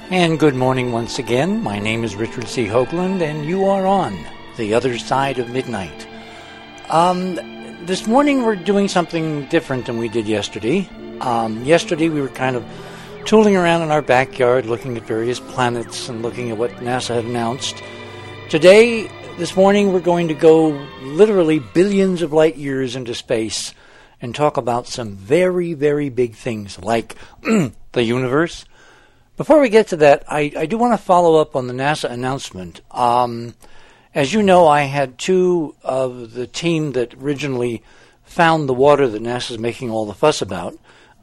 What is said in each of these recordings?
And good morning once again. My name is Richard C. Hoagland, and you are on The Other Side of Midnight. This morning we're doing something different than we did yesterday. Yesterday we were kind of tooling around in our backyard looking at various planets and looking at what NASA had announced. This morning we're going to go literally billions of light years into space and talk about some very, very big things like the universe. Before we get to that, I do want to follow up on the NASA announcement. As you know, I had two of the team that originally found the water that NASA's making all the fuss about.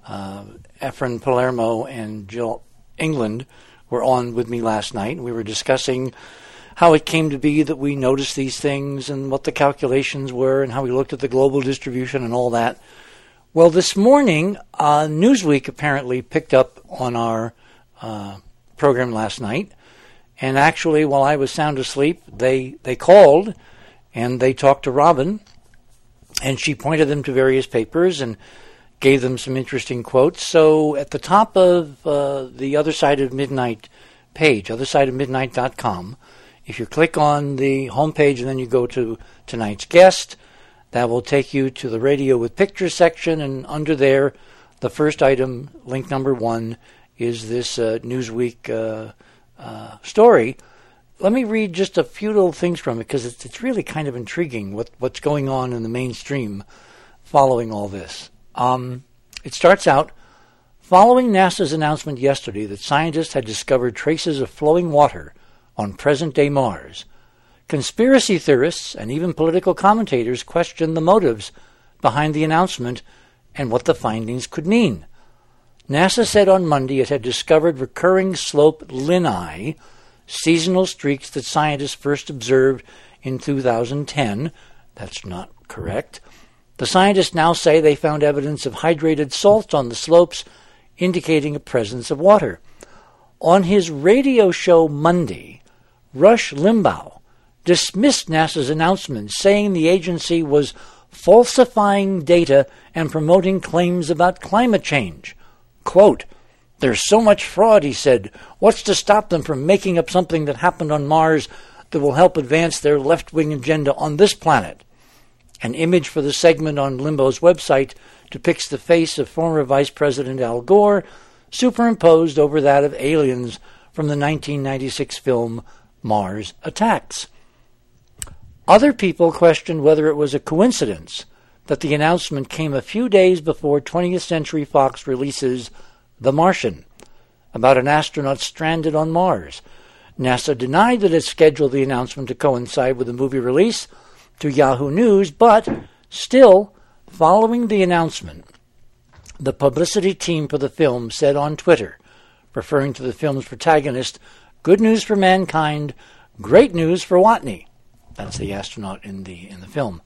Efren Palermo and Jill England were on with me last night. We were discussing how it came to be that we noticed these things and what the calculations were and how we looked at the global distribution and all that. Well, this morning, Newsweek apparently picked up on our program last night, and actually while I was sound asleep they called and they talked to Robin, and she pointed them to various papers and gave them some interesting quotes. So at the top of the Other Side of Midnight page, othersideofmidnight.com, if you click on the homepage and then you go to tonight's guest, that will take you to the Radio with Pictures section, and under there the first item, link number 1, is this Newsweek story. Let me read just a few little things from it because it's really kind of intriguing what's going on in the mainstream following all this. It starts out, following NASA's announcement yesterday that scientists had discovered traces of flowing water on present-day Mars, conspiracy theorists and even political commentators questioned the motives behind the announcement and what the findings could mean. NASA said on Monday it had discovered recurring slope lineae, seasonal streaks that scientists first observed in 2010. That's not correct. The scientists now say they found evidence of hydrated salts on the slopes, indicating a presence of water. On his radio show Monday, Rush Limbaugh dismissed NASA's announcement, saying the agency was falsifying data and promoting claims about climate change. Quote, "There's so much fraud," he said. "What's to stop them from making up something that happened on Mars that will help advance their left-wing agenda on this planet?" An image for the segment on Limbaugh's website depicts the face of former Vice President Al Gore superimposed over that of aliens from the 1996 film Mars Attacks. Other people questioned whether it was a coincidence that the announcement came a few days before 20th Century Fox releases The Martian, about an astronaut stranded on Mars. NASA denied that it scheduled the announcement to coincide with the movie release to Yahoo News, but still, following the announcement, the publicity team for the film said on Twitter, referring to the film's protagonist, "Good news for mankind, great news for Watney." That's the astronaut in the film.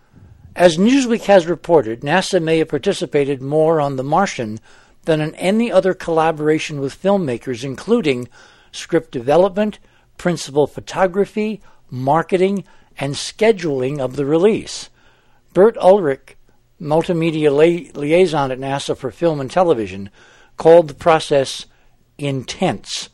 As Newsweek has reported, NASA may have participated more on The Martian than in any other collaboration with filmmakers, including script development, principal photography, marketing, and scheduling of the release. Bert Ulrich, multimedia liaison at NASA for film and television, called the process intense.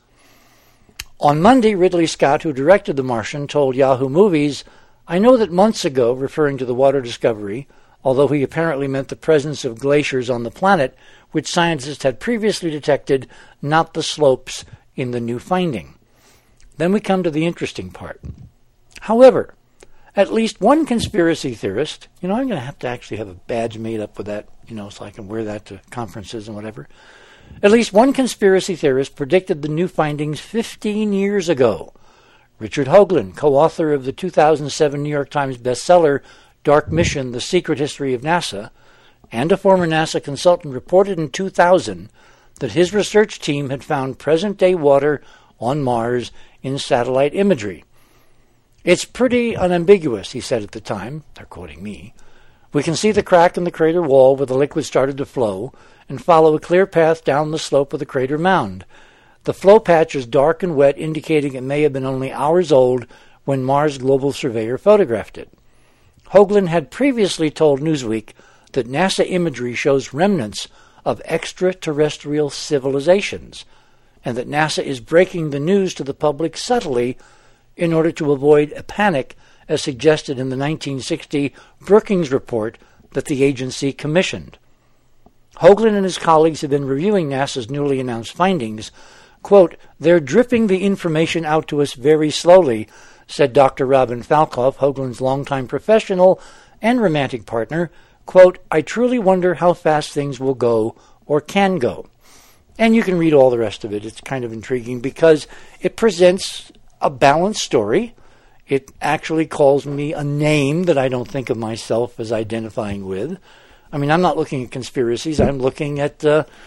On Monday, Ridley Scott, who directed The Martian, told Yahoo Movies, "I know that months ago," referring to the water discovery, although he apparently meant the presence of glaciers on the planet, which scientists had previously detected, not the slopes in the new finding. Then we come to the interesting part. However, at least one conspiracy theorist, I'm going to have to actually have a badge made up with that, so I can wear that to conferences and whatever. At least one conspiracy theorist predicted the new findings 15 years ago. Richard Hoagland, co-author of the 2007 New York Times bestseller Dark Mission, The Secret History of NASA, and a former NASA consultant, reported in 2000 that his research team had found present-day water on Mars in satellite imagery. "It's pretty unambiguous," he said at the time. They're quoting me. "We can see the crack in the crater wall where the liquid started to flow and follow a clear path down the slope of the crater mound. The flow patch is dark and wet, indicating it may have been only hours old when Mars Global Surveyor photographed it." Hoagland had previously told Newsweek that NASA imagery shows remnants of extraterrestrial civilizations. and that NASA is breaking the news to the public subtly in order to avoid a panic as suggested in the 1960 Brookings report that the agency commissioned. Hoagland and his colleagues have been reviewing NASA's newly announced findings. Quote, "They're dripping the information out to us very slowly," said Dr. Robin Falkhoff, Hoagland's longtime professional and romantic partner. Quote, "I truly wonder how fast things will go or can go." And you can read all the rest of it. It's kind of intriguing because it presents a balanced story. It actually calls me a name that I don't think of myself as identifying with. I mean, I'm not looking at conspiracies. I'm looking at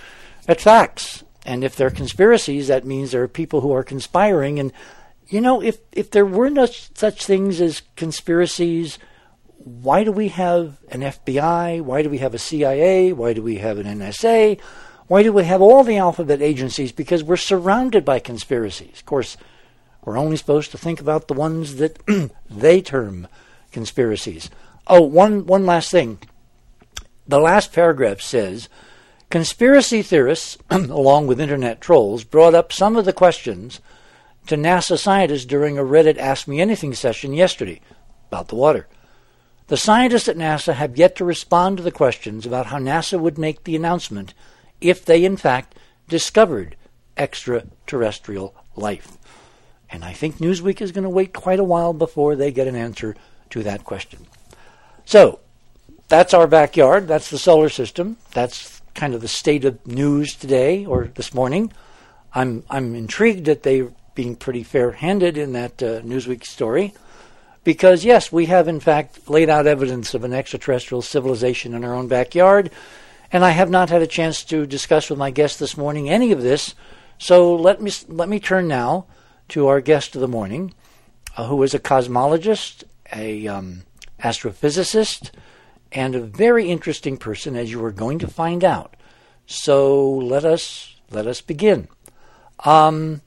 facts. And if they're conspiracies, that means there are people who are conspiring. And, you know, if there were no such things as conspiracies, why do we have an FBI? Why do we have a CIA? Why do we have an NSA? Why do we have all the alphabet agencies? Because we're surrounded by conspiracies. Of course, we're only supposed to think about the ones that they term conspiracies. Oh, one last thing. The last paragraph says, conspiracy theorists, along with internet trolls, brought up some of the questions to NASA scientists during a Reddit Ask Me Anything session yesterday about the water. The scientists at NASA have yet to respond to the questions about how NASA would make the announcement if they, in fact, discovered extraterrestrial life. And I think Newsweek is going to wait quite a while before they get an answer to that question. So, that's our backyard. That's the solar system. That's kind of the state of news today or this morning. I'm intrigued that they're being pretty fair-handed in that Newsweek story because, yes, we have, in fact, laid out evidence of an extraterrestrial civilization in our own backyard, and I have not had a chance to discuss with my guest this morning any of this, so let me turn now to our guest of the morning, who is a cosmologist, a astrophysicist, and a very interesting person, as you are going to find out. So let us begin. I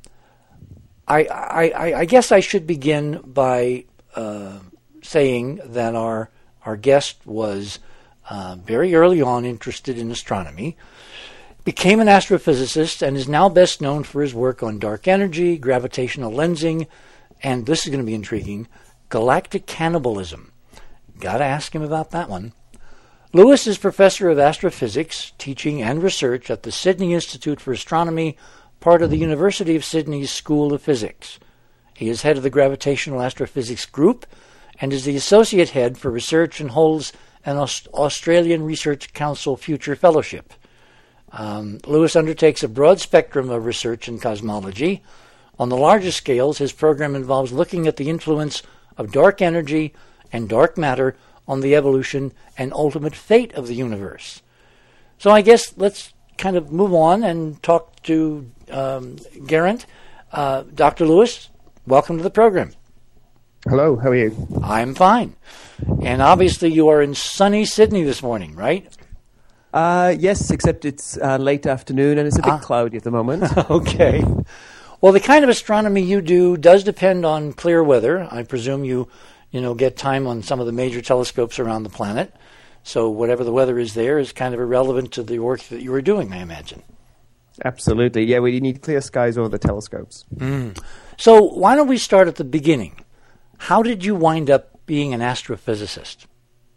guess I should begin by saying that our guest was very early on interested in astronomy, became an astrophysicist, and is now best known for his work on dark energy, gravitational lensing, and this is going to be intriguing, galactic cannibalism. Got to ask him about that one. Lewis is professor of astrophysics, teaching and research at the Sydney Institute for Astronomy, part of the University of Sydney's School of Physics. He is head of the Gravitational Astrophysics Group and is the associate head for research and holds an Australian Research Council Future Fellowship. Lewis undertakes a broad spectrum of research in cosmology. On the largest scales, his program involves looking at the influence of dark energy and dark matter on the evolution and ultimate fate of the universe. So I guess let's kind of move on and talk to Geraint. Dr. Lewis, welcome to the program. Hello, how are you? I'm fine. And obviously you are in sunny Sydney this morning, right? Yes, except it's late afternoon and it's a bit cloudy at the moment. Okay. Well, the kind of astronomy you do does depend on clear weather. I presume you get time on some of the major telescopes around the planet. So whatever the weather is there is kind of irrelevant to the work that you were doing, I imagine. Absolutely. Yeah, we need clear skies over the telescopes. So why don't we start at the beginning? How did you wind up being an astrophysicist?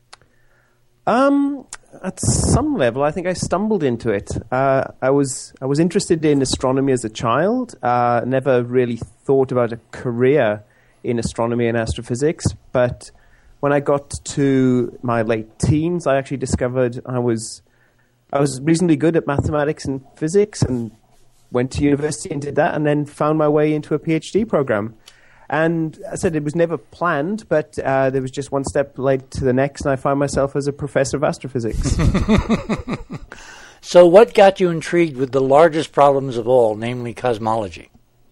At some level, I think I stumbled into it. I was interested in astronomy as a child. Never really thought about a career in astronomy and astrophysics. But when I got to my late teens, I actually discovered I was reasonably good at mathematics and physics, and went to university and did that, and then found my way into a PhD program. And I said it was never planned, but there was just one step led to the next, and I found myself as a professor of astrophysics. So what got you intrigued with the largest problems of all, namely cosmology?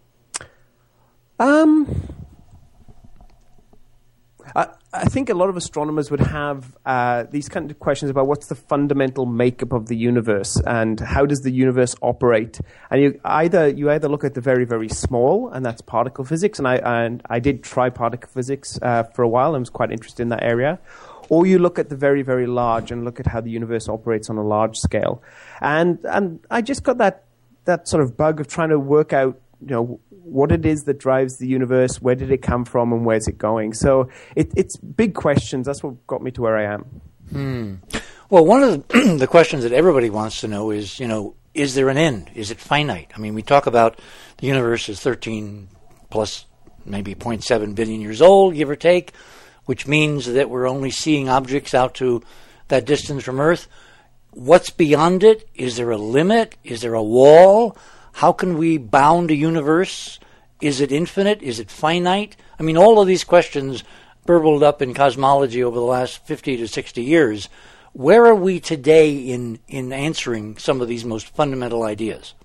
I think a lot of astronomers would have these kind of questions about what's the fundamental makeup of the universe and how does the universe operate. And you either look at the very, very small, and that's particle physics, and I did try particle physics for a while and was quite interested in that area. Or you look at the very, very large and look at how the universe operates on a large scale. And I just got that that sort of bug of trying to work out, what it is that drives the universe, where did it come from, and where's it going. So it's big questions. That's what got me to where I am. Well, one of the questions that everybody wants to know is there an end? Is it finite? I mean, we talk about the universe is 13 plus maybe 0.7 billion years old, give or take, which means that we're only seeing objects out to that distance from Earth. What's beyond it? Is there a limit? Is there a wall? How can we bound a universe? Is it infinite? Is it finite? I mean, all of these questions burbled up in cosmology over the last 50 to 60 years. Where are we today in answering some of these most fundamental ideas?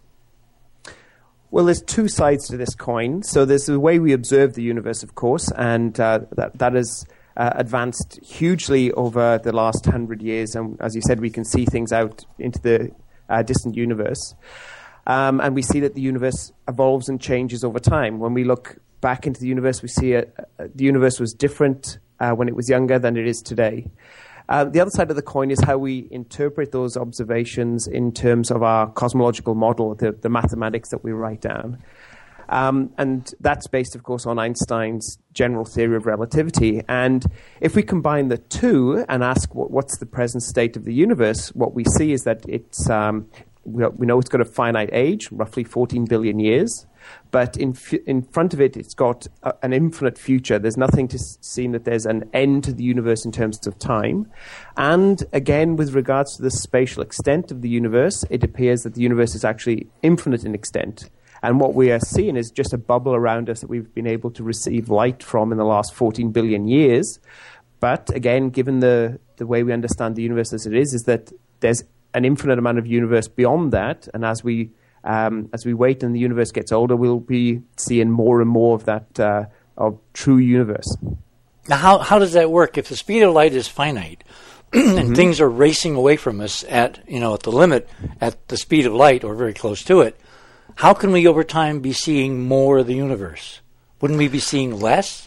Well, there's two sides to this coin. So there's the way we observe the universe, of course, and that has advanced hugely over the last 100 years. And as you said, we can see things out into the distant universe. And we see that the universe evolves and changes over time. When we look back into the universe, we see the universe was different when it was younger than it is today. The other side of the coin is how we interpret those observations in terms of our cosmological model, the mathematics that we write down. And that's based, of course, on Einstein's general theory of relativity. And if we combine the two and ask what's the present state of the universe, what we see is that it's we know it's got a finite age, roughly 14 billion years, but in front of it, it's got an infinite future. There's nothing to seem that there's an end to the universe in terms of time. And again, with regards to the spatial extent of the universe, it appears that the universe is actually infinite in extent. And what we are seeing is just a bubble around us that we've been able to receive light from in the last 14 billion years. But again, given the way we understand the universe as it is that there's an infinite amount of universe beyond that, and as we wait and the universe gets older, we'll be seeing more and more of that of true universe. Now, how does that work? If the speed of light is finite and things are racing away from us at the limit, at the speed of light or very close to it, how can we over time be seeing more of the universe? Wouldn't we be seeing less?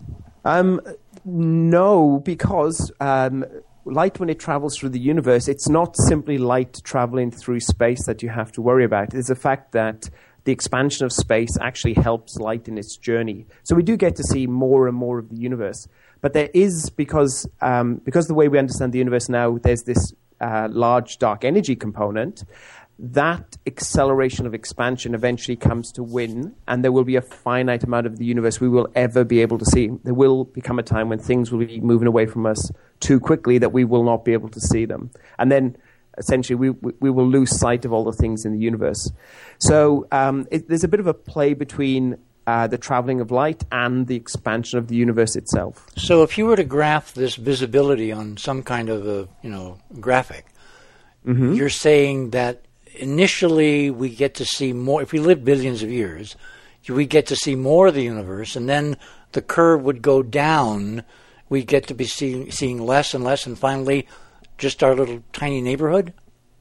No, because light, when it travels through the universe, it's not simply light traveling through space that you have to worry about. It's the fact that the expansion of space actually helps light in its journey. So we do get to see more and more of the universe. But there is, because the way we understand the universe now, there's this large dark energy component. That acceleration of expansion eventually comes to win, and there will be a finite amount of the universe we will ever be able to see. There will become a time when things will be moving away from us too quickly that we will not be able to see them. And then, essentially, we will lose sight of all the things in the universe. So there's a bit of a play between the traveling of light and the expansion of the universe itself. So if you were to graph this visibility on some kind of a graphic, you're saying that initially we get to see more. If we live billions of years, we get to see more of the universe, and then the curve would go down. We get to be seeing less and less, and finally just our little tiny neighborhood?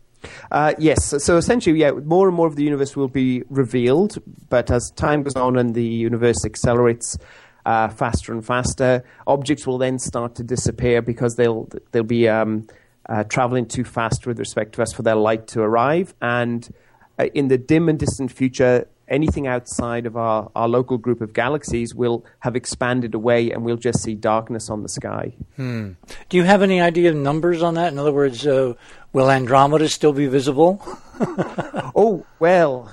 Yes. So essentially, more and more of the universe will be revealed, but as time goes on and the universe accelerates faster and faster, objects will then start to disappear because they'll be traveling too fast with respect to us for their light to arrive. And in the dim and distant future, anything outside of our local group of galaxies will have expanded away, and we'll just see darkness on the sky. Do you have any idea of numbers on that? In other words, will Andromeda still be visible? Oh, well,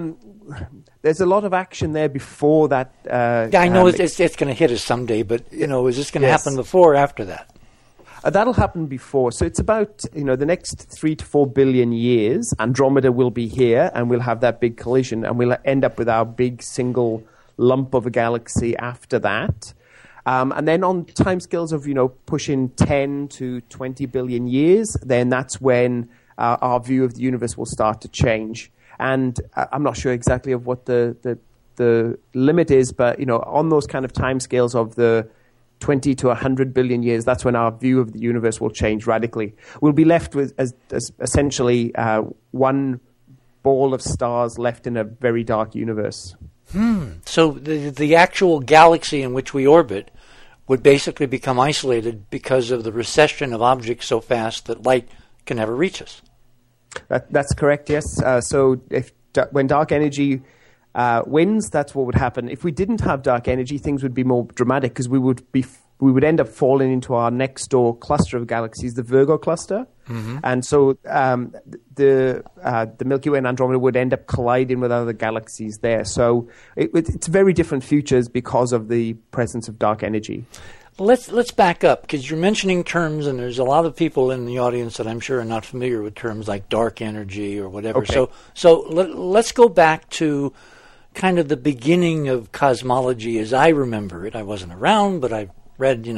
there's a lot of action there before that. I know it's going to hit us someday, but is this going to happen before or after that? That'll happen before. So it's about, the next 3 to 4 billion years, Andromeda will be here, and we'll have that big collision, and we'll end up with our big single lump of a galaxy after that. And then on timescales of, pushing 10 to 20 billion years, then that's when our view of the universe will start to change. And I'm not sure exactly of what the limit is, but, on those kind of timescales of the 20 to 100 billion years, that's when our view of the universe will change radically. We'll be left with as essentially one ball of stars left in a very dark universe. So the actual galaxy in which we orbit would basically become isolated because of the recession of objects so fast that light can never reach us. That's correct, yes. So if when dark energy wins, that's what would happen. If we didn't have dark energy, things would be more dramatic because we would end up falling into our next door cluster of galaxies, the Virgo cluster. Mm-hmm. And so the Milky Way and Andromeda would end up colliding with other galaxies there. So it's very different futures because of the presence of dark energy. Let's back up, because you're mentioning terms, and there's a lot of people in the audience that I'm sure are not familiar with terms like dark energy or whatever. Okay. So let's go back to kind of the beginning of cosmology as I remember it. I wasn't around, but I've read, the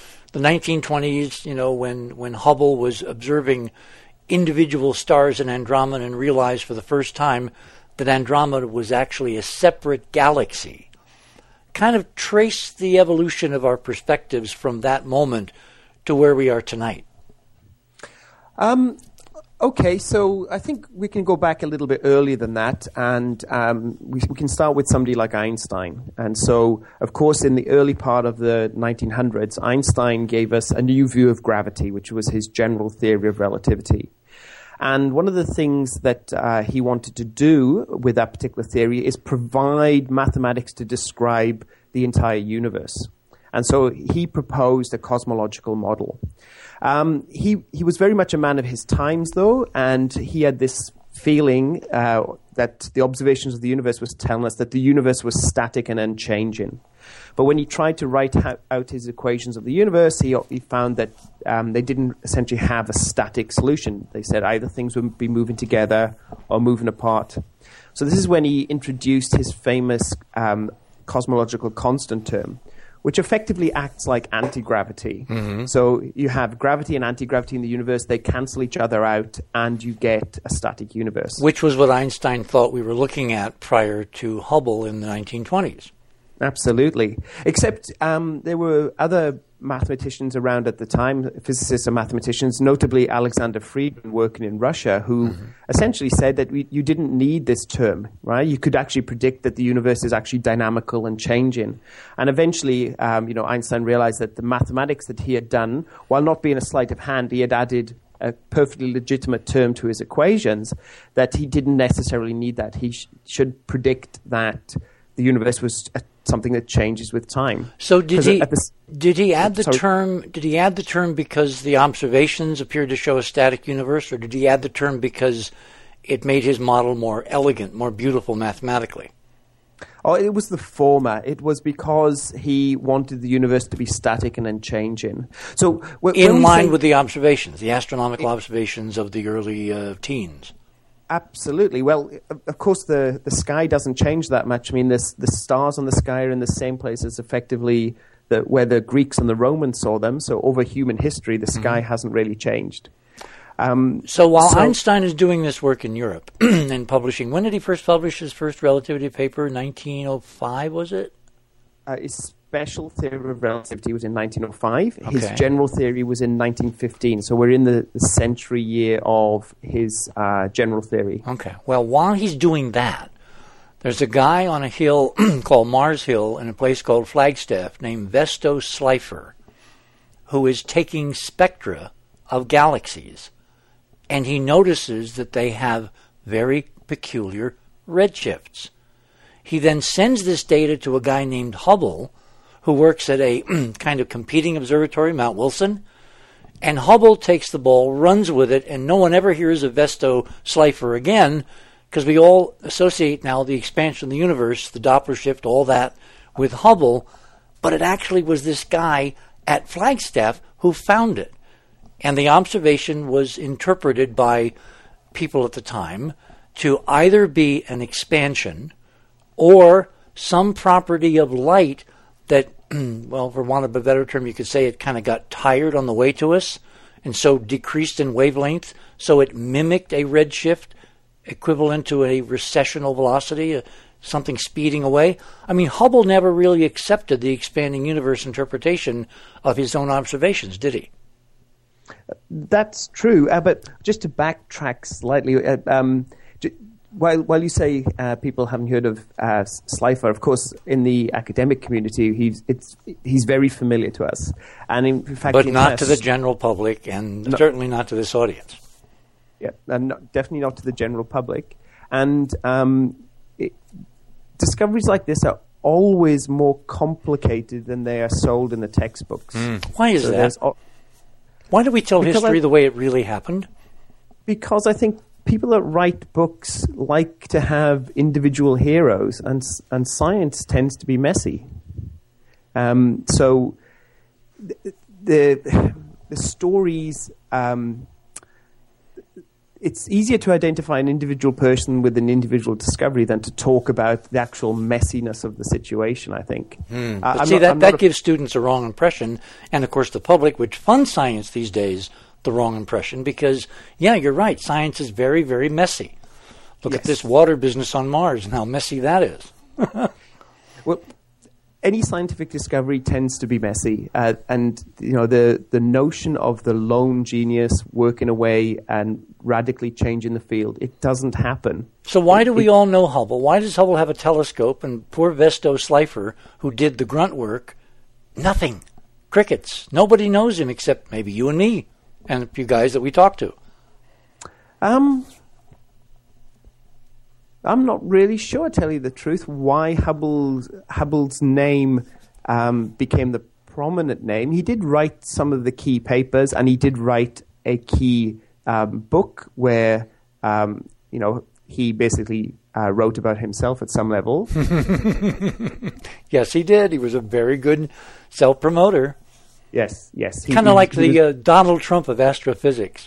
1920s, when Hubble was observing individual stars in Andromeda and realized for the first time that Andromeda was actually a separate galaxy. Kind of trace the evolution of our perspectives from that moment to where we are tonight. Okay, so I think we can go back a little bit earlier than that, and we can start with somebody like Einstein. And so, of course, in the early part of the 1900s, Einstein gave us a new view of gravity, which was his general theory of relativity. And one of the things that he wanted to do with that particular theory is provide mathematics to describe the entire universe. And so he proposed a cosmological model. He was very much a man of his times, though, and he had this feeling that the observations of the universe was telling us that the universe was static and unchanging. But when he tried to write out his equations of the universe, he found that they didn't essentially have a static solution. They said either things would be moving together or moving apart. So this is when he introduced his famous cosmological constant term, which effectively acts like anti-gravity. Mm-hmm. So you have gravity and anti-gravity in the universe, they cancel each other out, and you get a static universe. Which was what Einstein thought we were looking at prior to Hubble in the 1920s. Absolutely. Except there were other mathematicians around at the time, physicists and mathematicians, notably Alexander Friedmann working in Russia, who essentially said that you didn't need this term, right? You could actually predict that the universe is actually dynamical and changing. And eventually, Einstein realized that the mathematics that he had done, while not being a sleight of hand, he had added a perfectly legitimate term to his equations, that he didn't necessarily need that. He should predict that the universe was something that changes with time. So did he add the term? Did he add the term because the observations appeared to show a static universe, or did he add the term because it made his model more elegant, more beautiful mathematically? Oh, it was the former. It was because he wanted the universe to be static and unchanging. So in line with the observations, the astronomical observations of the early teens. Absolutely. Well, of course, the sky doesn't change that much. I mean, the stars on the sky are in the same place as effectively where the Greeks and the Romans saw them. So over human history, the sky hasn't really changed. So while Einstein is doing this work in Europe and publishing, when did he first publish his first relativity paper? 1905, was it? His special theory of relativity was in 1905. Okay. His general theory was in 1915. So we're in the century year of his general theory. Okay. Well, while he's doing that, there's a guy on a hill called Mars Hill in a place called Flagstaff named Vesto Slipher who is taking spectra of galaxies. And he notices that they have very peculiar redshifts. He then sends this data to a guy named Hubble, who works at a kind of competing observatory, Mount Wilson, and Hubble takes the ball, runs with it, and no one ever hears of Vesto Slipher again, because we all associate now the expansion of the universe, the Doppler shift, all that, with Hubble, but it actually was this guy at Flagstaff who found it. And the observation was interpreted by people at the time to either be an expansion or some property of light that, well, for want of a better term, you could say it kind of got tired on the way to us and so decreased in wavelength, so it mimicked a redshift equivalent to a recessional velocity, something speeding away. I mean, Hubble never really accepted the expanding universe interpretation of his own observations, did he? That's true, but just to backtrack slightly, while you say people haven't heard of Slipher, of course, in the academic community, he's very familiar to us, and in fact, but not to the general public, and certainly not to this audience. Yeah, and definitely not to the general public. And discoveries like this are always more complicated than they are sold in the textbooks. Why is that? Why do we tell history the way it really happened? Because I think people that write books like to have individual heroes, and science tends to be messy. So the stories, it's easier to identify an individual person with an individual discovery than to talk about the actual messiness of the situation, I think. But see, that gives students a wrong impression, and of course the public, which funds science these days, the wrong impression, because, yeah, you're right, science is very, very messy. Look at this water business on Mars and how messy that is. Well, any scientific discovery tends to be messy, and the notion of the lone genius working away and radically changing the field, it doesn't happen. So why do we all know Hubble? Why does Hubble have a telescope and poor Vesto Slipher, who did the grunt work, nothing? Crickets. Nobody knows him except maybe you and me and a few guys that we talk to. I'm not really sure, to tell you the truth, why Hubble's name became the prominent name. He did write some of the key papers, and he did write a key book where, he basically wrote about himself at some level. Yes, he did. He was a very good self-promoter. Yes. Kind of like the Donald Trump of astrophysics.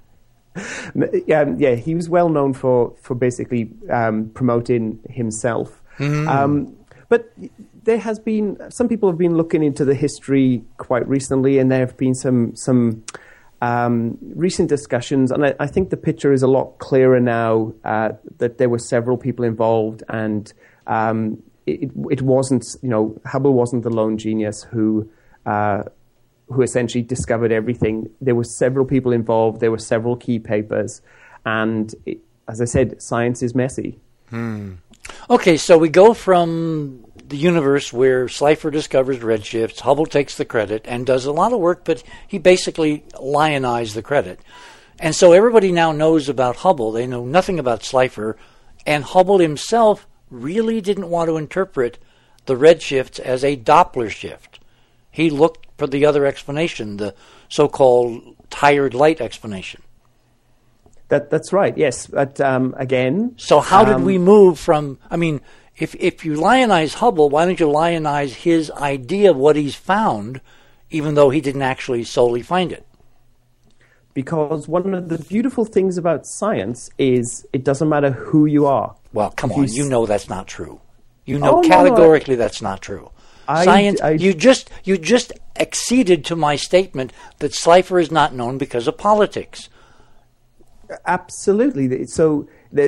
Yeah, he was well known for basically promoting himself. But there has been, some people have been looking into the history quite recently, and there have been some recent discussions, and I think the picture is a lot clearer now that there were several people involved, and it wasn't, Hubble wasn't the lone genius who essentially discovered everything. There were several people involved. There were several key papers. And as I said, science is messy. Okay, so we go from the universe where Slipher discovers redshifts, Hubble takes the credit and does a lot of work, but he basically lionized the credit. And so everybody now knows about Hubble. They know nothing about Slipher. And Hubble himself really didn't want to interpret the redshifts as a Doppler shift. He looked for the other explanation, the so-called tired light explanation. That's right, yes. But again... So how did we move from... I mean, if you lionize Hubble, why don't you lionize his idea of what he's found, even though he didn't actually solely find it? Because one of the beautiful things about science is it doesn't matter who you are. Well, come on, you know that's not true. You know categorically that's not true. Science, you just acceded to my statement that Slipher is not known because of politics. Absolutely. So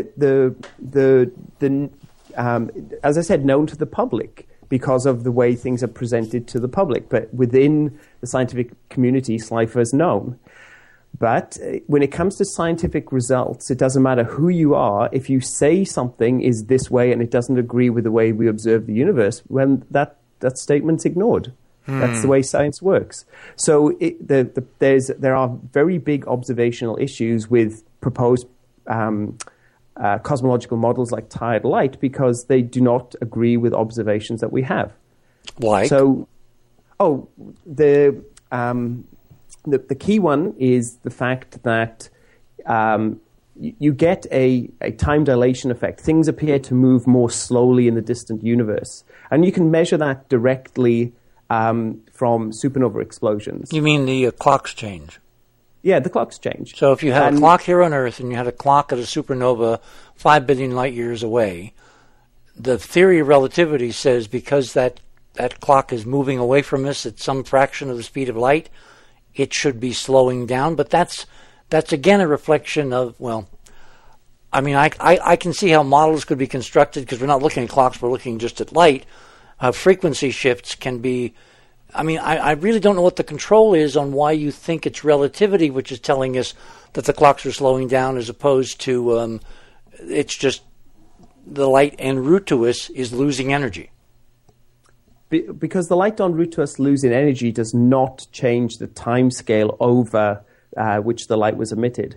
as I said, known to the public because of the way things are presented to the public. But within the scientific community, Slipher is known. But when it comes to scientific results, it doesn't matter who you are. If you say something is this way and it doesn't agree with the way we observe the universe, when that statement's ignored. That's the way science works. So there are very big observational issues with proposed cosmological models like tired light because they do not agree with observations that we have. Like? So, the key one is the fact that you get a time dilation effect. Things appear to move more slowly in the distant universe. And you can measure that directly from supernova explosions. You mean the clocks change? Yeah, the clocks change. So if you had a clock here on Earth and you had a clock at a supernova 5 billion light years away, the theory of relativity says because that clock is moving away from us at some fraction of the speed of light, it should be slowing down. But that's again a reflection of, well, I mean, I can see how models could be constructed because we're not looking at clocks, we're looking just at light. Frequency shifts can be, I mean, I really don't know what the control is on why you think it's relativity, which is telling us that the clocks are slowing down as opposed to it's just the light en route to us is losing energy. Because the light en route to us losing energy does not change the time scale over which the light was emitted.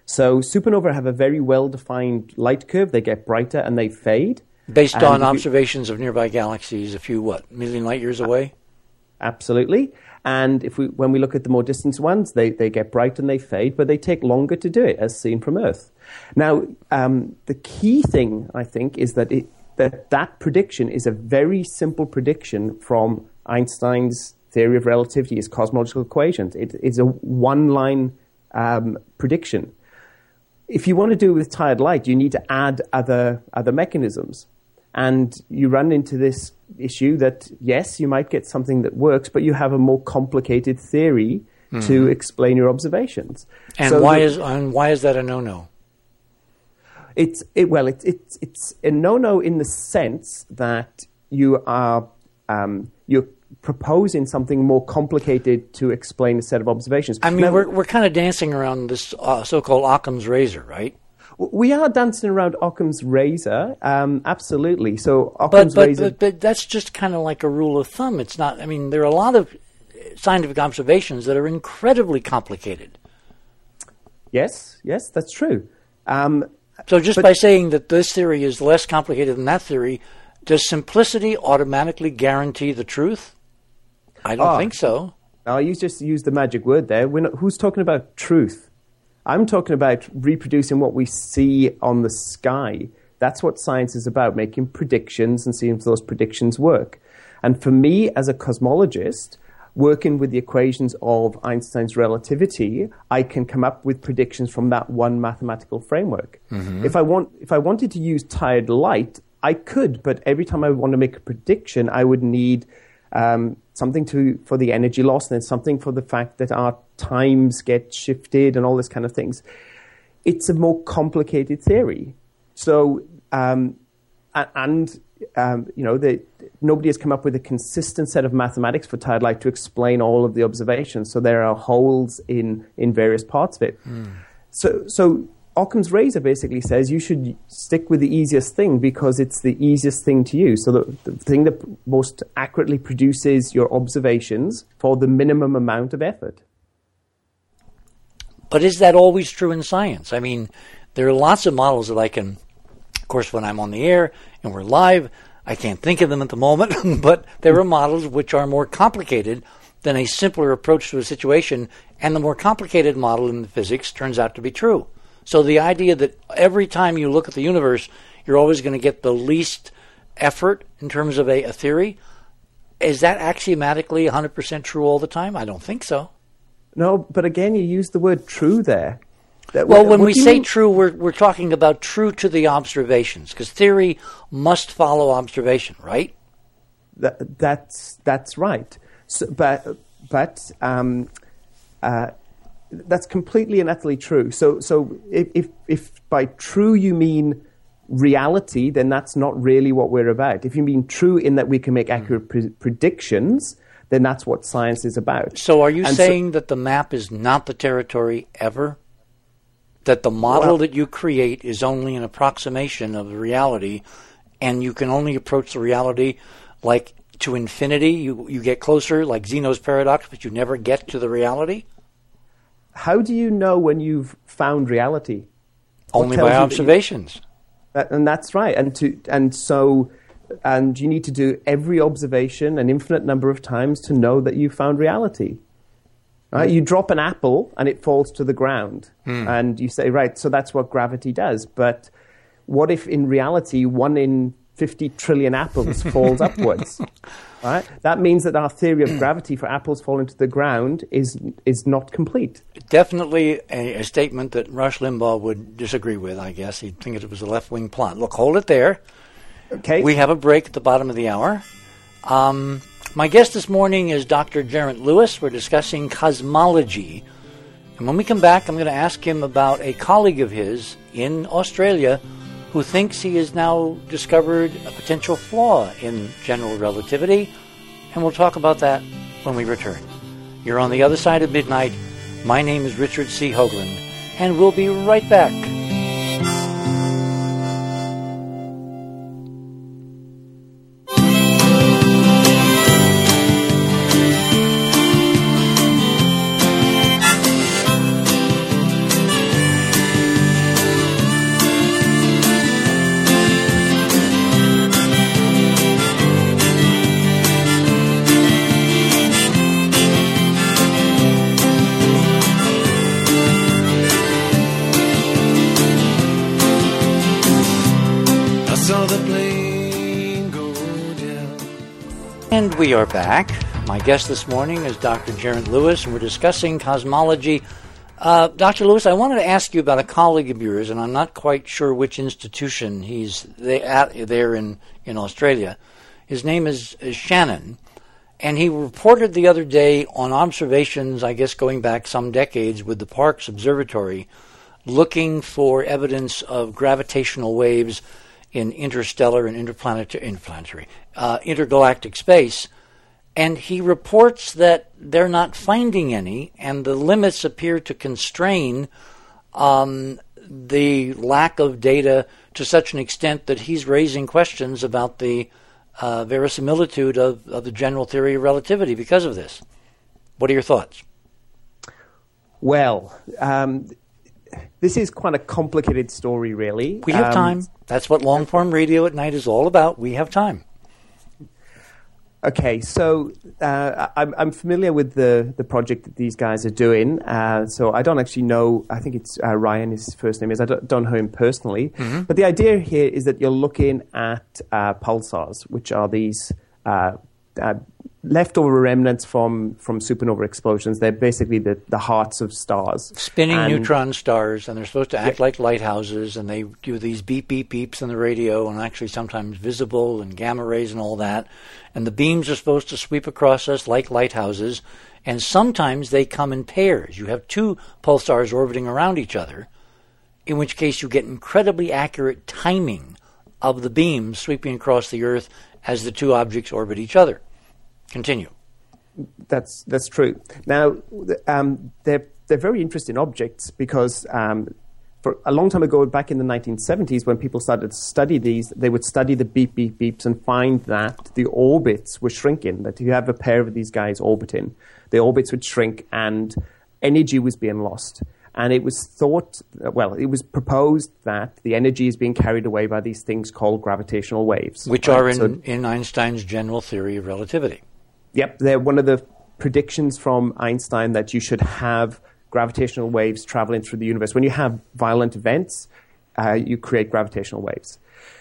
So supernovae have a very well-defined light curve. They get brighter and they fade. Based on observations of nearby galaxies a few, million light years away? Absolutely. And when we look at the more distant ones, they get bright and they fade, but they take longer to do it, as seen from Earth. Now, the key thing, I think, is that that prediction is a very simple prediction from Einstein's theory of relativity, his cosmological equations. It is a one-line prediction. If you want to do it with tired light, you need to add other mechanisms. And you run into this issue that, yes, you might get something that works, but you have a more complicated theory to explain your observations. And why is that a no-no? It's a no-no in the sense that you're proposing something more complicated to explain a set of observations. I mean, now, we're kind of dancing around this so-called Occam's razor, right? We are dancing around Occam's razor, absolutely. So Occam's razor, but that's just kind of like a rule of thumb. It's not. I mean, there are a lot of scientific observations that are incredibly complicated. Yes, that's true. So just by saying that this theory is less complicated than that theory, does simplicity automatically guarantee the truth? I don't think so. No, you just used the magic word there. Who's talking about truth? I'm talking about reproducing what we see on the sky. That's what science is about, making predictions and seeing if those predictions work. And for me, as a cosmologist, working with the equations of Einstein's relativity, I can come up with predictions from that one mathematical framework. Mm-hmm. If I wanted to use tired light, I could, but every time I want to make a prediction, I would need something for the energy loss and then something for the fact that our times get shifted and all this kind of things. It's a more complicated theory. So, nobody has come up with a consistent set of mathematics for tired light to explain all of the observations. So there are holes in various parts of it. Mm. So Occam's razor basically says you should stick with the easiest thing because it's the easiest thing to use. So the thing that most accurately produces your observations for the minimum amount of effort. But is that always true in science? I mean, there are lots of models that I can, of course, when I'm on the air and we're live, I can't think of them at the moment, but there are models which are more complicated than a simpler approach to a situation, and the more complicated model in the physics turns out to be true. So the idea that every time you look at the universe, you're always going to get the least effort in terms of a theory, is that axiomatically 100% true all the time? I don't think so. No, but again, you use the word true there. Well, when we say true, we're talking about true to the observations, because theory must follow observation, right? That's right. So, but that's completely and utterly true. So if by true you mean reality, then that's not really what we're about. If you mean true in that we can make accurate predictions, then that's what science is about. So are you saying that the map is not the territory ever? That the model that you create is only an approximation of the reality, and you can only approach the reality like to infinity? You get closer, like Zeno's paradox, but you never get to the reality? How do you know when you've found reality? Only by observations. And that's right. And you need to do every observation an infinite number of times to know that you found reality. Right? You drop an apple and it falls to the ground. And you say, right, so that's what gravity does. But what if in reality 1 in 50 trillion apples falls upwards? Right? That means that our theory of gravity for apples falling to the ground is not complete. Definitely a statement that Rush Limbaugh would disagree with, I guess. He'd think it was a left-wing plot. Look, hold it there. Okay. We have a break at the bottom of the hour. My guest this morning is Dr. Geraint Lewis. We're discussing cosmology. And when we come back, I'm going to ask him about a colleague of his in Australia who thinks he has now discovered a potential flaw in general relativity. And we'll talk about that when we return. You're on the other side of midnight. My name is Richard C. Hoagland, and we'll be right back. saw the plane go down. And we are back. My guest this morning is Dr. Geraint Lewis, and we're discussing cosmology. Dr. Lewis, I wanted to ask you about a colleague of yours, and I'm not quite sure which institution he's at there in Australia. His name is Shannon, and he reported the other day on observations, I guess going back some decades, with the Parkes Observatory, looking for evidence of gravitational waves in interstellar and intergalactic space. And he reports that they're not finding any, and the limits appear to constrain the lack of data to such an extent that he's raising questions about the verisimilitude of the general theory of relativity because of this. What are your thoughts? Well, this is quite a complicated story, really. We have time. That's what long-form radio at night is all about. We have time. Okay, so I'm familiar with the project that these guys are doing. So I don't actually know. I think it's Ryan, his first name is. I don't know him personally. Mm-hmm. But the idea here is that you're looking at pulsars, which are these leftover remnants from supernova explosions. They're basically the hearts of stars. Spinning neutron stars, and they're supposed to act like lighthouses, and they do these beep, beep, beeps in the radio, and actually sometimes visible, and gamma rays and all that. And the beams are supposed to sweep across us like lighthouses, and sometimes they come in pairs. You have two pulsars orbiting around each other, in which case you get incredibly accurate timing of the beams sweeping across the Earth as the two objects orbit each other. Continue. That's true. Now, they're very interesting objects because for a long time ago, back in the 1970s, when people started to study these, they would study the beep, beep, beeps and find that the orbits were shrinking, that you have a pair of these guys orbiting, the orbits would shrink and energy was being lost. And it was it was proposed that the energy is being carried away by these things called gravitational waves. Which are in Einstein's general theory of relativity. Yep, they're one of the predictions from Einstein that you should have gravitational waves traveling through the universe. When you have violent events, you create gravitational waves.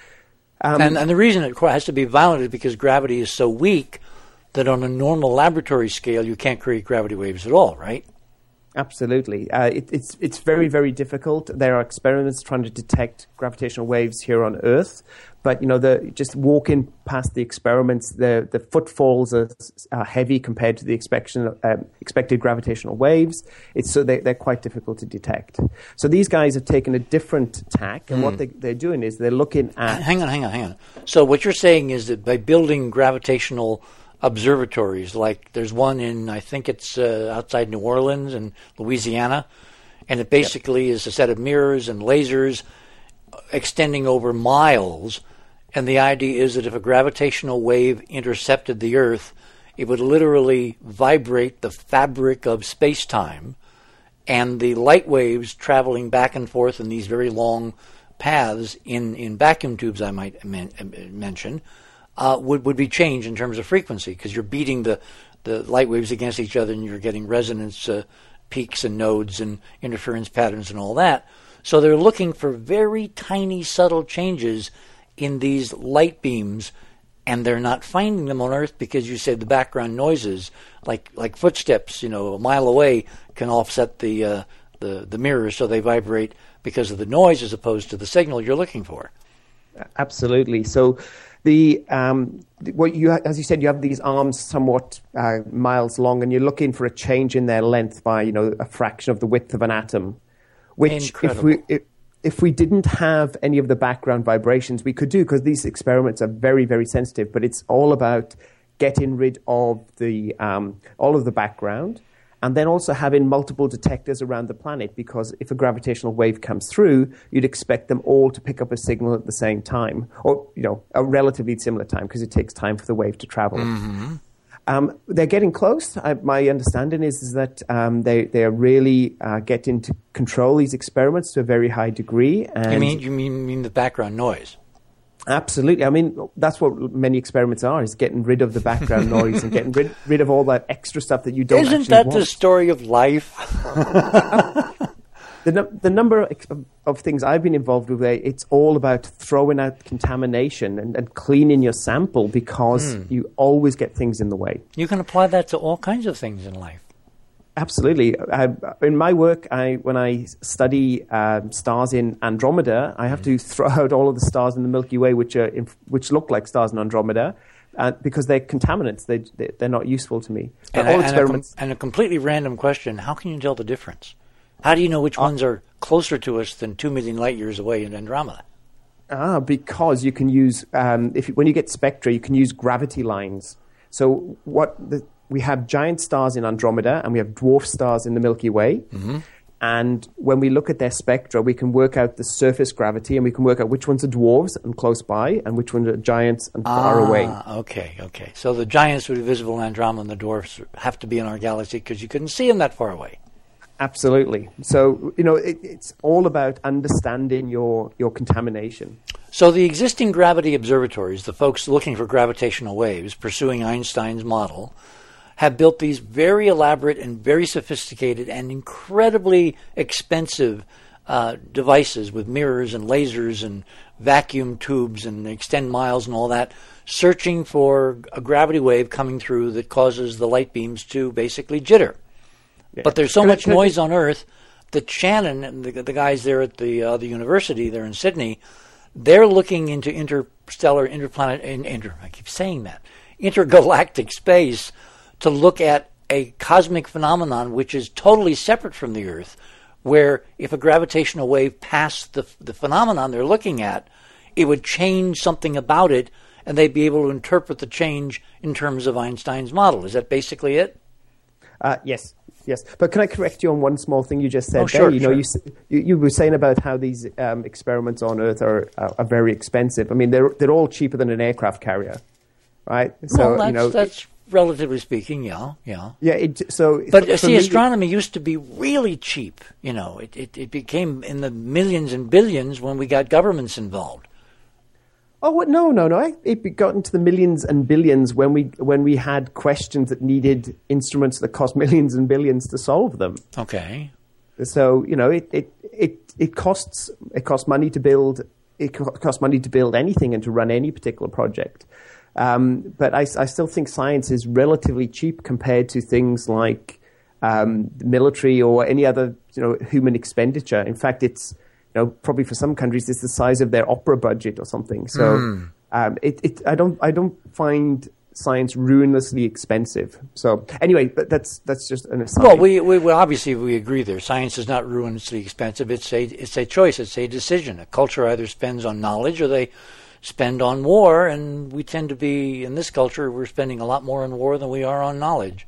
And the reason it has to be violent is because gravity is so weak that on a normal laboratory scale you can't create gravity waves at all, right? Absolutely. It's very, very difficult. There are experiments trying to detect gravitational waves here on Earth, but just walking past the experiments, the footfalls are heavy compared to the expected gravitational waves. They're quite difficult to detect. So these guys have taken a different tack, and what they're doing is they're looking at... Hang on. So what you're saying is that by building gravitational observatories, like there's one in, I think it's outside New Orleans in Louisiana, and it basically is a set of mirrors and lasers extending over miles, and the idea is that if a gravitational wave intercepted the Earth, it would literally vibrate the fabric of space-time, and the light waves traveling back and forth in these very long paths in vacuum tubes, I might mention, would be changed in terms of frequency, because you're beating the light waves against each other and you're getting resonance peaks and nodes and interference patterns and all that. So they're looking for very tiny, subtle changes in these light beams, and they're not finding them on Earth because you said the background noises, like footsteps, a mile away, can offset the mirrors, so they vibrate because of the noise as opposed to the signal you're looking for. Absolutely. So as you said, you have these arms somewhat miles long, and you're looking for a change in their length by a fraction of the width of an atom. Which, if we didn't have any of the background vibrations, we could do, because these experiments are very, very sensitive. But it's all about getting rid of all of the background, and then also having multiple detectors around the planet, because if a gravitational wave comes through, you'd expect them all to pick up a signal at the same time, or a relatively similar time, because it takes time for the wave to travel. Mm-hmm. They're getting close. My understanding is that they are really getting to control these experiments to a very high degree. And you mean the background noise? Absolutely. I mean, that's what many experiments are, is getting rid of the background noise and getting rid of all that extra stuff that you don't actually want. Isn't that the story of life? the number of things I've been involved with, it's all about throwing out contamination and cleaning your sample because you always get things in the way. You can apply that to all kinds of things in life. Absolutely. In my work, when I study stars in Andromeda, I have to throw out all of the stars in the Milky Way which look like stars in Andromeda because they're contaminants. They're not useful to me. And a completely random question, how can you tell the difference? How do you know which ones are closer to us than 2 million light years away in Andromeda? Because you can use, when you get spectra, you can use gravity lines. So we have giant stars in Andromeda and we have dwarf stars in the Milky Way. Mm-hmm. And when we look at their spectra, we can work out the surface gravity and we can work out which ones are dwarves and close by and which ones are giants and far away. Okay. So the giants would be visible in Andromeda and the dwarfs have to be in our galaxy because you couldn't see them that far away. Absolutely. So, it's all about understanding your contamination. So the existing gravity observatories, the folks looking for gravitational waves, pursuing Einstein's model, have built these very elaborate and very sophisticated and incredibly expensive devices with mirrors and lasers and vacuum tubes and extend miles and all that, searching for a gravity wave coming through that causes the light beams to basically jitter. Yeah. But there's so much noise on Earth that Shannon and the guys there at the university there in Sydney, they're looking into intergalactic space to look at a cosmic phenomenon which is totally separate from the Earth, where if a gravitational wave passed the phenomenon they're looking at, it would change something about it, and they'd be able to interpret the change in terms of Einstein's model. Is that basically it? Yes. But can I correct you on one small thing you just said? Sure. You were saying about how these experiments on Earth are very expensive. I mean, they're all cheaper than an aircraft carrier, right? So that's relatively speaking, yeah. But astronomy used to be really cheap. It became in the millions and billions when we got governments involved. Oh no! It got into the millions and billions when we had questions that needed instruments that cost millions and billions to solve them. Okay. So it costs money to build. It costs money to build anything and to run any particular project. But I still think science is relatively cheap compared to things like military or any other human expenditure. In fact, it's probably for some countries it's the size of their opera budget or something. So I don't find science ruinously expensive. So anyway, but that's just an aside. Well, we obviously we agree there. Science is not ruinously expensive. It's a choice. It's a decision. A culture either spends on knowledge or they spend on war, and we tend to be, in this culture, we're spending a lot more on war than we are on knowledge.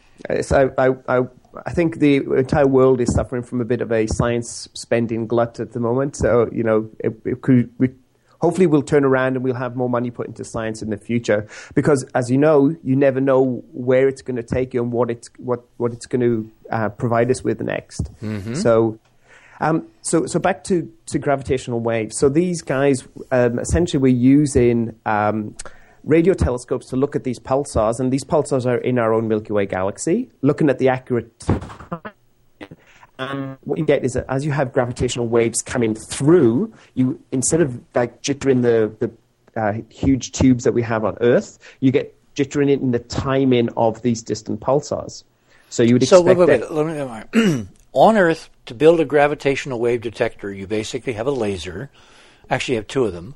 I think the entire world is suffering from a bit of a science spending glut at the moment. So, hopefully we'll turn around and we'll have more money put into science in the future. Because, as you know, you never know where it's going to take you and what it's going to provide us with next. Mm-hmm. So back to gravitational waves. So these guys essentially were using radio telescopes to look at these pulsars, and these pulsars are in our own Milky Way galaxy, looking at the accurate time. And what you get is that as you have gravitational waves coming through, you instead of like jittering the huge tubes that we have on Earth, you get jittering it in the timing of these distant pulsars. So you would expect wait. On Earth, to build a gravitational wave detector, you basically have a laser. Actually, you have two of them.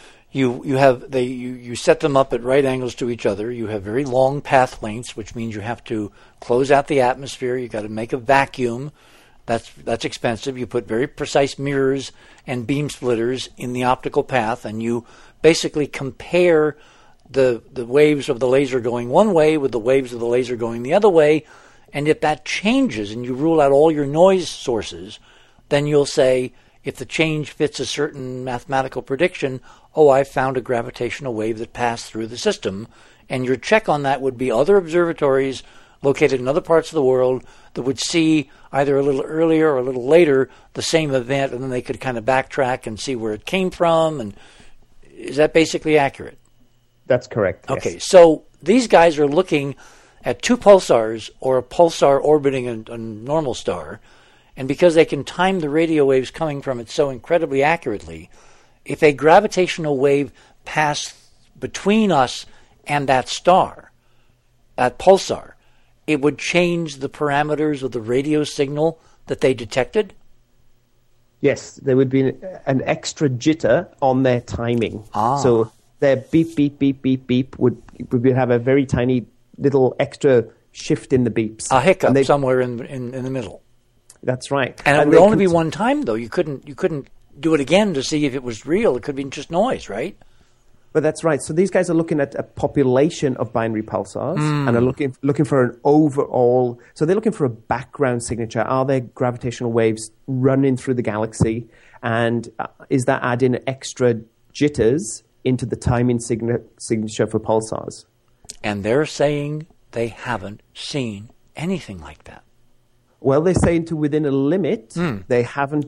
You set them up at right angles to each other. You have very long path lengths, which means you have to close out the atmosphere. You've got to make a vacuum. That's expensive. You put very precise mirrors and beam splitters in the optical path, and you basically compare the waves of the laser going one way with the waves of the laser going the other way. And if that changes and you rule out all your noise sources, then you'll say, if the change fits a certain mathematical prediction, I found a gravitational wave that passed through the system. And your check on that would be other observatories located in other parts of the world that would see either a little earlier or a little later the same event, and then they could kind of backtrack and see where it came from. And is that basically accurate? That's correct. Okay, yes. So these guys are looking at two pulsars or a pulsar orbiting a normal star, And because they can time the radio waves coming from it so incredibly accurately, if a gravitational wave passed between us and that star, that pulsar, it would change the parameters of the radio signal that they detected? Yes, there would be an extra jitter on their timing. So their beep, beep, beep, beep, beep would have a very tiny little extra shift in the beeps. A hiccup somewhere in the middle. That's right. And it would only be one time, though. You couldn't do it again to see if it was real. It could be just noise, right? But that's right. So these guys are looking at a population of binary pulsars and are looking for an overall. So they're looking for a background signature. Are there gravitational waves running through the galaxy, and is that adding extra jitters into the timing signature for pulsars? And they're saying they haven't seen anything like that. Well, they're saying to within a limit, they haven't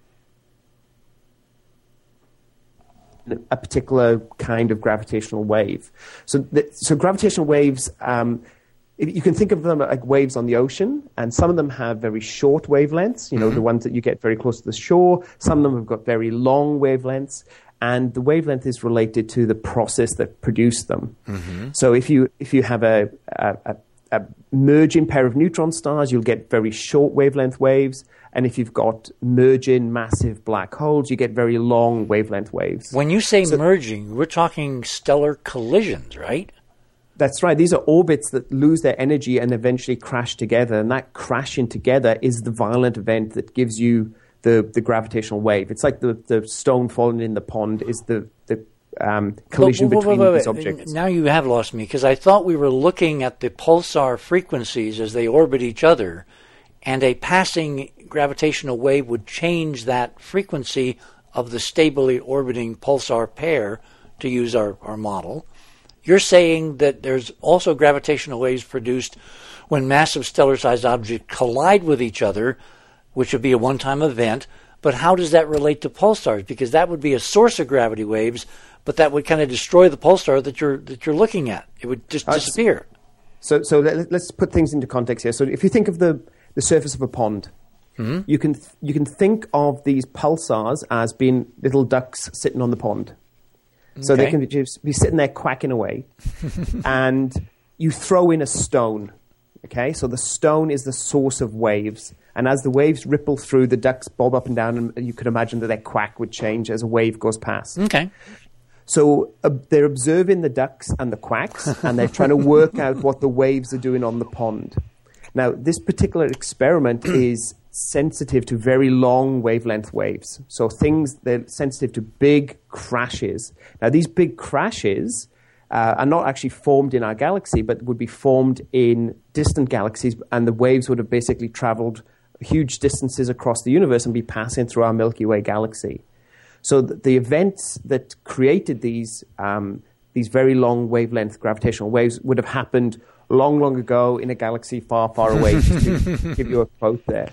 a particular kind of gravitational wave. So gravitational waves, you can think of them like waves on the ocean, and some of them have very short wavelengths, the ones that you get very close to the shore. Some of them have got very long wavelengths, and the wavelength is related to the process that produced them. So if you have a merging pair of neutron stars, you'll get very short wavelength waves. And if you've got merging massive black holes, you get very long wavelength waves. When you say merging, we're talking stellar collisions, right? That's right. These are orbits that lose their energy and eventually crash together. And that crashing together is the violent event that gives you the gravitational wave. It's like the stone falling in the pond is the collision between these objects. Now you have lost me, because I thought we were looking at the pulsar frequencies as they orbit each other, and a passing gravitational wave would change that frequency of the stably orbiting pulsar pair, to use our model. You're saying that there's also gravitational waves produced when massive stellar-sized objects collide with each other, which would be a one-time event. But how does that relate to pulsars? Because that would be a source of gravity waves, but that would kind of destroy the pulsar that you're looking at. It would just disappear. So let's put things into context here. So if you think of the surface of a pond, you can think of these pulsars as being little ducks sitting on the pond. So they can be sitting there quacking away, and you throw in a stone. Okay, so the stone is the source of waves, and as the waves ripple through, the ducks bob up and down, and you could imagine that their quack would change as a wave goes past. Okay. So they're observing the ducks and the quacks, and they're trying to work out what the waves are doing on the pond. Now, this particular experiment is sensitive to very long wavelength waves. So they're sensitive to big crashes. Now, these big crashes are not actually formed in our galaxy, but would be formed in distant galaxies, and the waves would have basically traveled huge distances across the universe and be passing through our Milky Way galaxy. So the events that created these very long wavelength gravitational waves would have happened long, long ago in a galaxy far, far away, just to give you a quote there.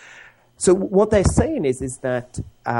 So what they're saying is that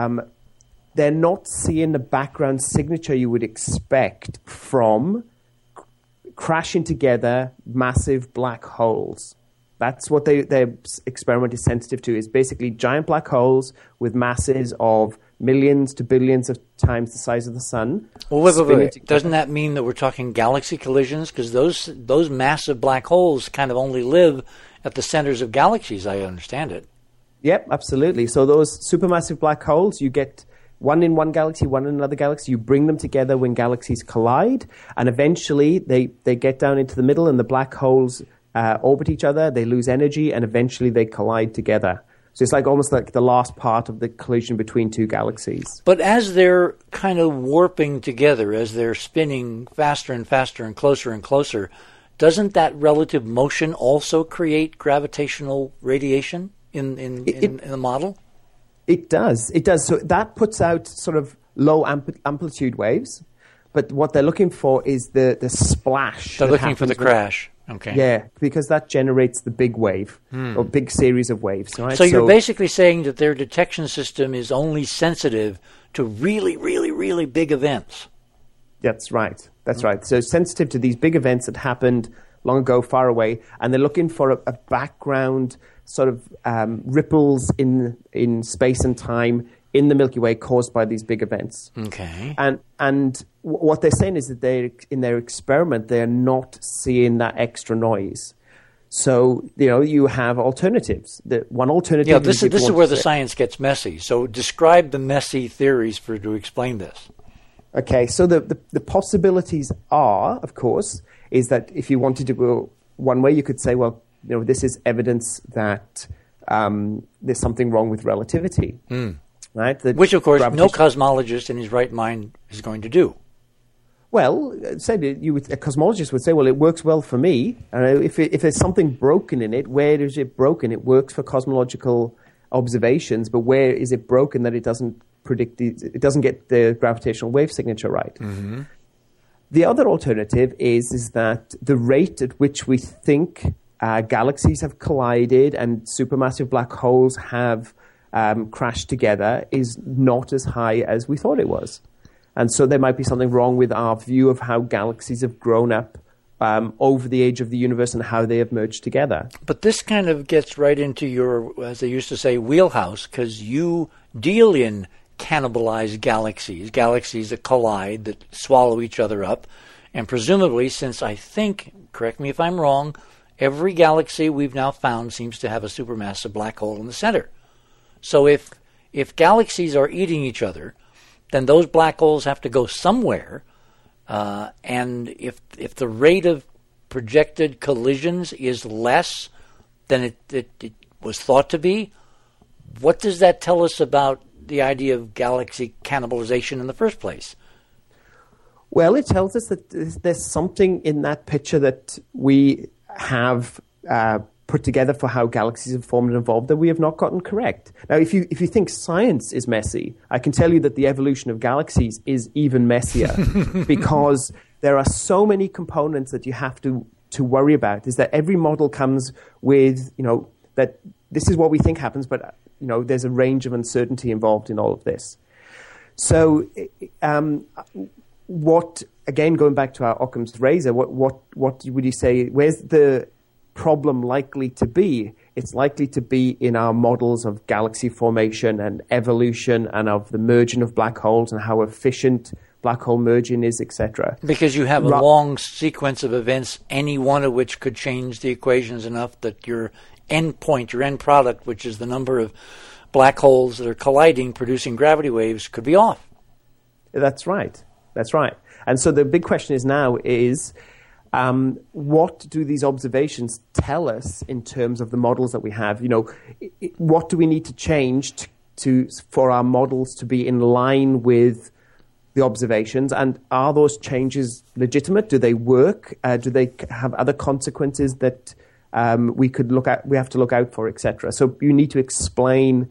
they're not seeing the background signature you would expect from crashing together massive black holes. That's what their experiment is sensitive to, is basically giant black holes with masses of millions to billions of times the size of the sun. Well, wait. Doesn't that mean that we're talking galaxy collisions? Because those massive black holes kind of only live at the centers of galaxies, I understand it. Yep, absolutely. So those supermassive black holes, you get one in one galaxy, one in another galaxy. You bring them together when galaxies collide, and eventually they get down into the middle, and the black holes orbit each other, they lose energy, and eventually they collide together. So it's almost like the last part of the collision between two galaxies. But as they're kind of warping together, as they're spinning faster and faster and closer, doesn't that relative motion also create gravitational radiation in the model? It does. It does. So that puts out sort of low amplitude waves, but what they're looking for is the splash. They're looking for the crash. Okay. Yeah, because that generates the big wave, or big series of waves. Right? So you're basically saying that their detection system is only sensitive to really, really, really big events. That's right. That's right. So sensitive to these big events that happened long ago, far away, and they're looking for a background sort of ripples in space and time in the Milky Way caused by these big events. Okay. And what they're saying is that in their experiment, they're not seeing that extra noise. So, you have alternatives. One alternative this is where the science gets messy. So describe the messy theories to explain this. Okay, so the possibilities are, of course, is that if you wanted to go one way, you could say, well, this is evidence that there's something wrong with relativity. Right? Which, of course, no cosmologist in his right mind is going to do. Well, a cosmologist would say, well, it works well for me. If there's something broken in it, where is it broken? It works for cosmological observations, but where is it broken that it doesn't it doesn't get the gravitational wave signature right? Mm-hmm. The other alternative is that the rate at which we think galaxies have collided and supermassive black holes have crashed together is not as high as we thought it was. And so there might be something wrong with our view of how galaxies have grown up over the age of the universe and how they have merged together. But this kind of gets right into your, as they used to say, wheelhouse, because you deal in cannibalized galaxies that collide, that swallow each other up. And presumably, since I think, correct me if I'm wrong, every galaxy we've now found seems to have a supermassive black hole in the center. So if galaxies are eating each other, then those black holes have to go somewhere. And if the rate of projected collisions is less than it was thought to be, what does that tell us about the idea of galaxy cannibalization in the first place? Well, it tells us that there's something in that picture that we have put together for how galaxies have formed and evolved that we have not gotten correct. Now, if you think science is messy, I can tell you that the evolution of galaxies is even messier because there are so many components that you have to worry about. Is that every model comes with, that this is what we think happens, but, there's a range of uncertainty involved in all of this. So, again, going back to our Occam's razor, what would you say, where's the problem likely to be? It's likely to be in our models of galaxy formation and evolution and of the merging of black holes and how efficient black hole merging is, etc. Because you have a long sequence of events, any one of which could change the equations enough that your end point, your end product, which is the number of black holes that are colliding, producing gravity waves, could be off. That's right. And so the big question is what do these observations tell us in terms of the models that we have? What do we need to change for our models to be in line with the observations? And are those changes legitimate? Do they work? Do they have other consequences that we have to look out for, etc.? So you need to explore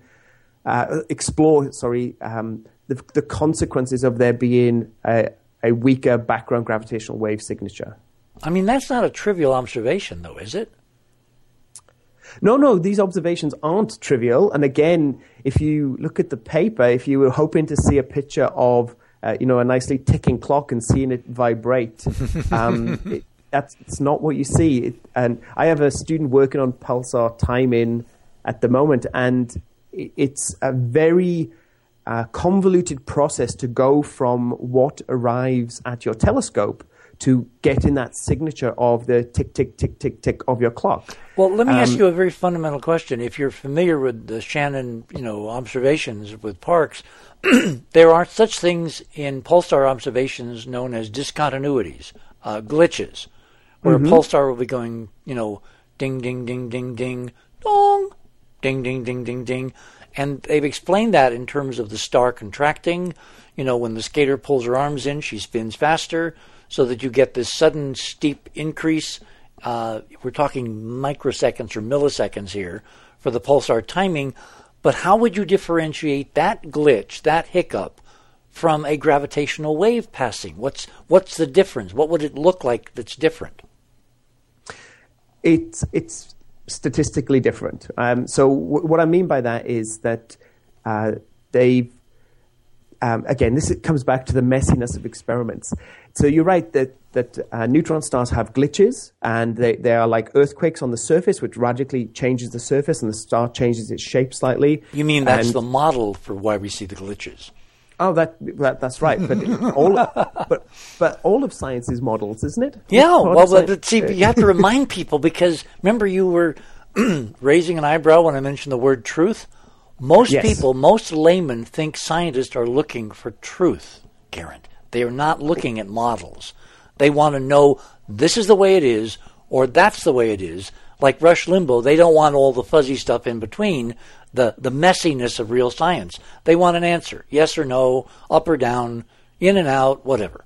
the consequences of there being a weaker background gravitational wave signature. I mean, that's not a trivial observation, though, is it? No, these observations aren't trivial. And again, if you look at the paper, if you were hoping to see a picture of, a nicely ticking clock and seeing it vibrate, that's not what you see. And I have a student working on pulsar timing at the moment, and it's a very convoluted process to go from what arrives at your telescope to getting that signature of the tick, tick, tick, tick, tick of your clock. Well, let me ask you a very fundamental question. If you're familiar with the Shannon, observations with Parkes, there are such things in pulsar observations known as discontinuities, glitches, where a pulsar will be going, ding, ding, ding, ding, ding, dong, ding, ding, ding, ding, ding. And they've explained that in terms of the star contracting. When the skater pulls her arms in, she spins faster, so that you get this sudden steep increase. We're talking microseconds or milliseconds here for the pulsar timing. But how would you differentiate that glitch, that hiccup, from a gravitational wave passing? What's the difference? What would it look like that's different? It's statistically different. So what I mean by that is that they've again, comes back to the messiness of experiments. So you're right that neutron stars have glitches, and they are like earthquakes on the surface, which radically changes the surface, and the star changes its shape slightly. You mean that's the model for why we see the glitches? Oh, that's right. But all of science is models, isn't it? Yeah. But see, you have to remind people, because remember you were raising an eyebrow when I mentioned the word truth. Most people, most laymen, think scientists are looking for truth, Geraint. They are not looking at models. They want to know this is the way it is, or that's the way it is. Like Rush Limbaugh, they don't want all the fuzzy stuff in between, the messiness of real science. They want an answer, yes or no, up or down, in and out, whatever.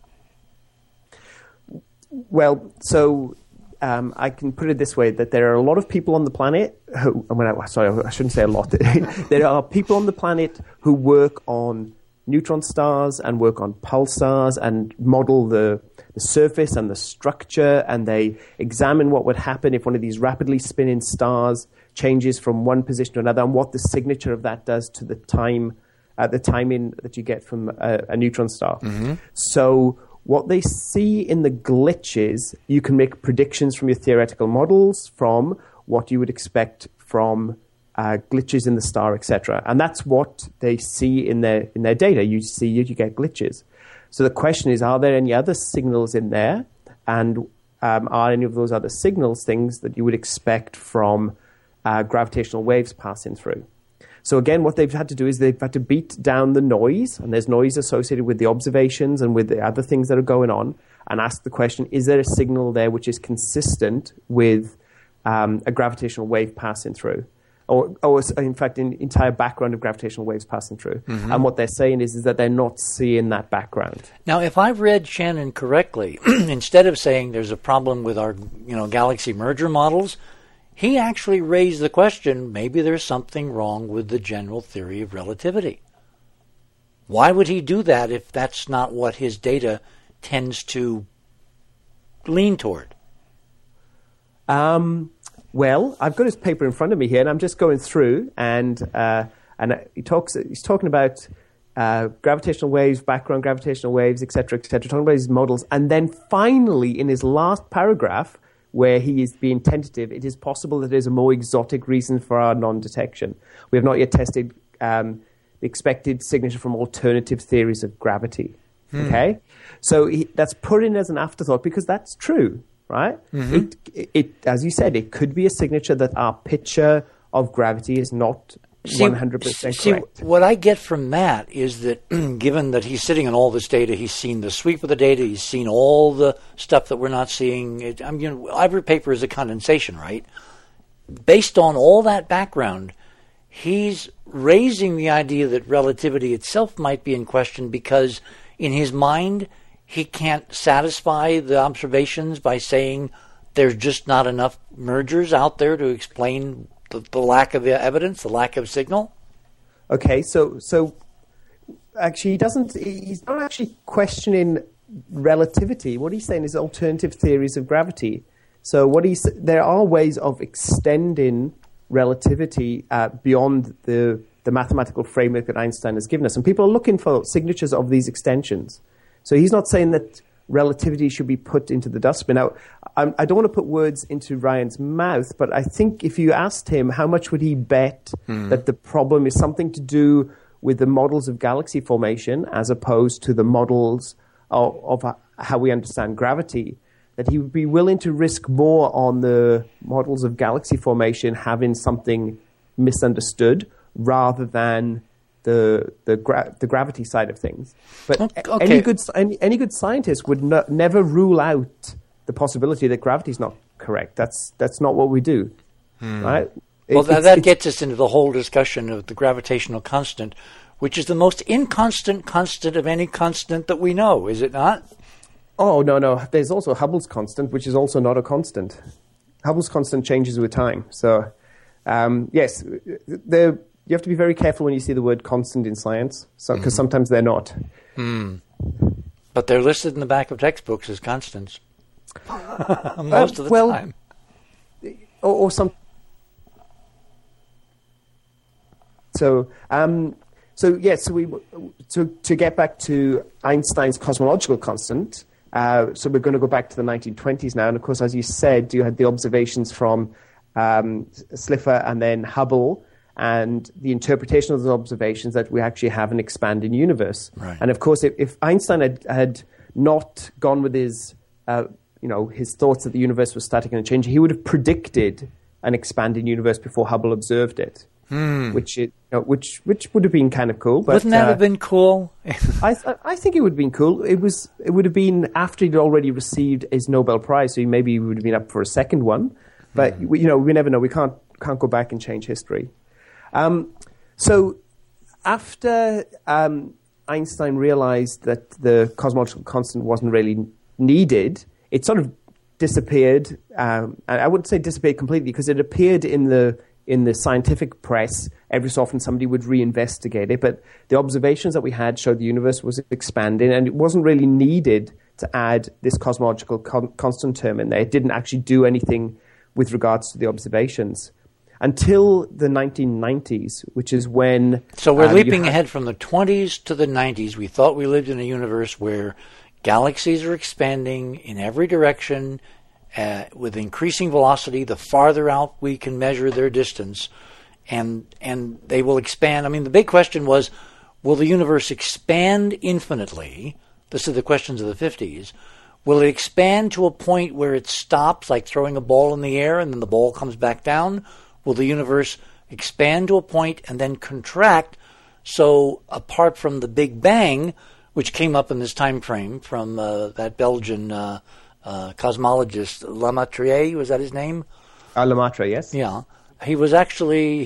Well, so I can put it this way, that there are a lot of people on the planet who, I shouldn't say a lot. There are people on the planet who work on neutron stars and work on pulsars and model the surface and the structure, and they examine what would happen if one of these rapidly spinning stars changes from one position to another, and what the signature of that does to the timing that you get from a neutron star. Mm-hmm. So what they see in the glitches, you can make predictions from your theoretical models from what you would expect from glitches in the star, etc. And that's what they see in their data. You see it, you get glitches. So the question is, are there any other signals in there? And are any of those other signals things that you would expect from gravitational waves passing through? So again, what they've had to do is they've had to beat down the noise, and there's noise associated with the observations and with the other things that are going on, and ask the question, is there a signal there which is consistent with a gravitational wave passing through? Or in fact, an entire background of gravitational waves passing through. Mm-hmm. And what they're saying is that they're not seeing that background. Now, if I've read Shannon correctly, instead of saying there's a problem with our galaxy merger models, he actually raised the question, maybe there's something wrong with the general theory of relativity. Why would he do that if that's not what his data tends to lean toward? Well, I've got his paper in front of me here, and I'm just going through, and he's talking about gravitational waves, background gravitational waves, etc., talking about his models, and then finally, in his last paragraph, where he is being tentative, it is possible that there's a more exotic reason for our non-detection. We have not yet tested the expected signature from alternative theories of gravity. Okay? So that's put in as an afterthought, because that's true. Right? Mm-hmm. It, as you said, it could be a signature that our picture of gravity is not 100% correct. What I get from that is that given that he's sitting on all this data, he's seen the sweep of the data, he's seen all the stuff that we're not seeing. Every paper is a condensation, right? Based on all that background, he's raising the idea that relativity itself might be in question, because in his mind, he can't satisfy the observations by saying there's just not enough mergers out there to explain the lack of evidence, the lack of signal? Okay, so actually he's not actually questioning relativity. What he's saying is alternative theories of gravity. So there are ways of extending relativity beyond the mathematical framework that Einstein has given us. And people are looking for signatures of these extensions. So he's not saying that relativity should be put into the dustbin. Now, I don't want to put words into Ryan's mouth, but I think if you asked him how much would he bet that the problem is something to do with the models of galaxy formation as opposed to the models of how we understand gravity, that he would be willing to risk more on the models of galaxy formation having something misunderstood rather than the gravity side of things. But okay. any good scientist would never rule out the possibility that gravity is not correct. That's not what we do, right? Well, that gets us into the whole discussion of the gravitational constant, which is the most inconstant constant of any constant that we know, is it not? Oh, no. There's also Hubble's constant, which is also not a constant. Hubble's constant changes with time. So, yes, you have to be very careful when you see the word constant in science, because sometimes they're not. But they're listed in the back of textbooks as constants most of the time. Or some. So So to get back to Einstein's cosmological constant, so we're going to go back to the 1920s now, and of course, as you said, you had the observations from Slipher and then Hubble, and the interpretation of those observations that we actually have an expanding universe. Right. And of course, if Einstein had not gone with his his thoughts that the universe was static and unchanging, he would have predicted an expanding universe before Hubble observed it. Which would have been kind of cool. But, wouldn't that have been cool? I think it would have been cool. It would have been after he'd already received his Nobel Prize, so maybe he would have been up for a second one. But we never know. We can't go back and change history. So after Einstein realized that the cosmological constant wasn't really needed, it sort of disappeared. And I wouldn't say disappeared completely because it appeared in the scientific press. Every so often somebody would reinvestigate it, but the observations that we had showed the universe was expanding, and it wasn't really needed to add this cosmological constant term in there. It didn't actually do anything with regards to the observations until the 1990s, which is when... So we're leaping ahead from the 20s to the 90s. We thought we lived in a universe where galaxies are expanding in every direction, with increasing velocity, the farther out we can measure their distance, and they will expand. I mean, the big question was, will the universe expand infinitely? This is the questions of the 50s. Will it expand to a point where it stops, like throwing a ball in the air and then the ball comes back down? Will the universe expand to a point and then contract? So apart from the Big Bang, which came up in this time frame from that Belgian cosmologist Lemaître, was that his name? Lemaître, yes. Yeah, he was a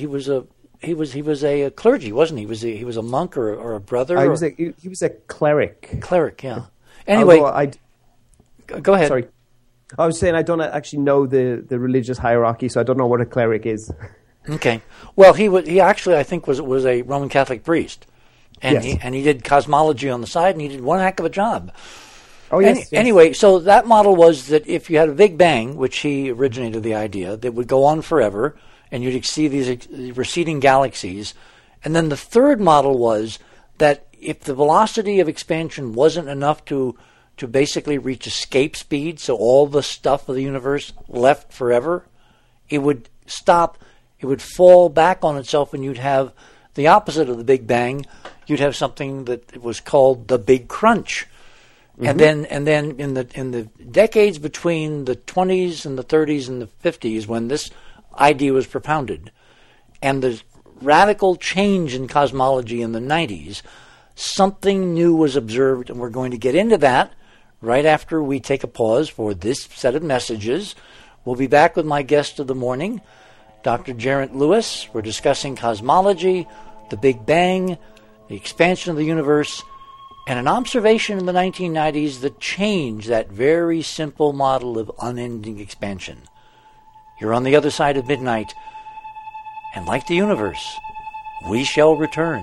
clergy, wasn't he? He was a monk or a brother. He was a cleric. Cleric, yeah. Anyway, go ahead. Sorry, I was saying I don't actually know the religious hierarchy, so I don't know what a cleric is. Okay, well, he actually I think was a Roman Catholic priest, and yes. he did cosmology on the side, and he did one heck of a job. Oh, yes, yes. Anyway, so that model was that if you had a Big Bang, which he originated the idea, that would go on forever, and you'd see these receding galaxies. And then the third model was that if the velocity of expansion wasn't enough to basically reach escape speed, so all the stuff of the universe left forever, it would stop, it would fall back on itself, and you'd have the opposite of the Big Bang. You'd have something that was called the Big Crunch. Mm-hmm. And then in the decades between the 20s and the 30s and the 50s, when this idea was propounded, and the radical change in cosmology in the 90s, something new was observed, and we're going to get into that right after we take a pause for this set of messages. We'll be back with my guest of the morning, Dr. Geraint Lewis. We're discussing cosmology, the Big Bang, the expansion of the universe, and an observation in the 1990s that changed that very simple model of unending expansion. You're on the other side of midnight, and like the universe, we shall return.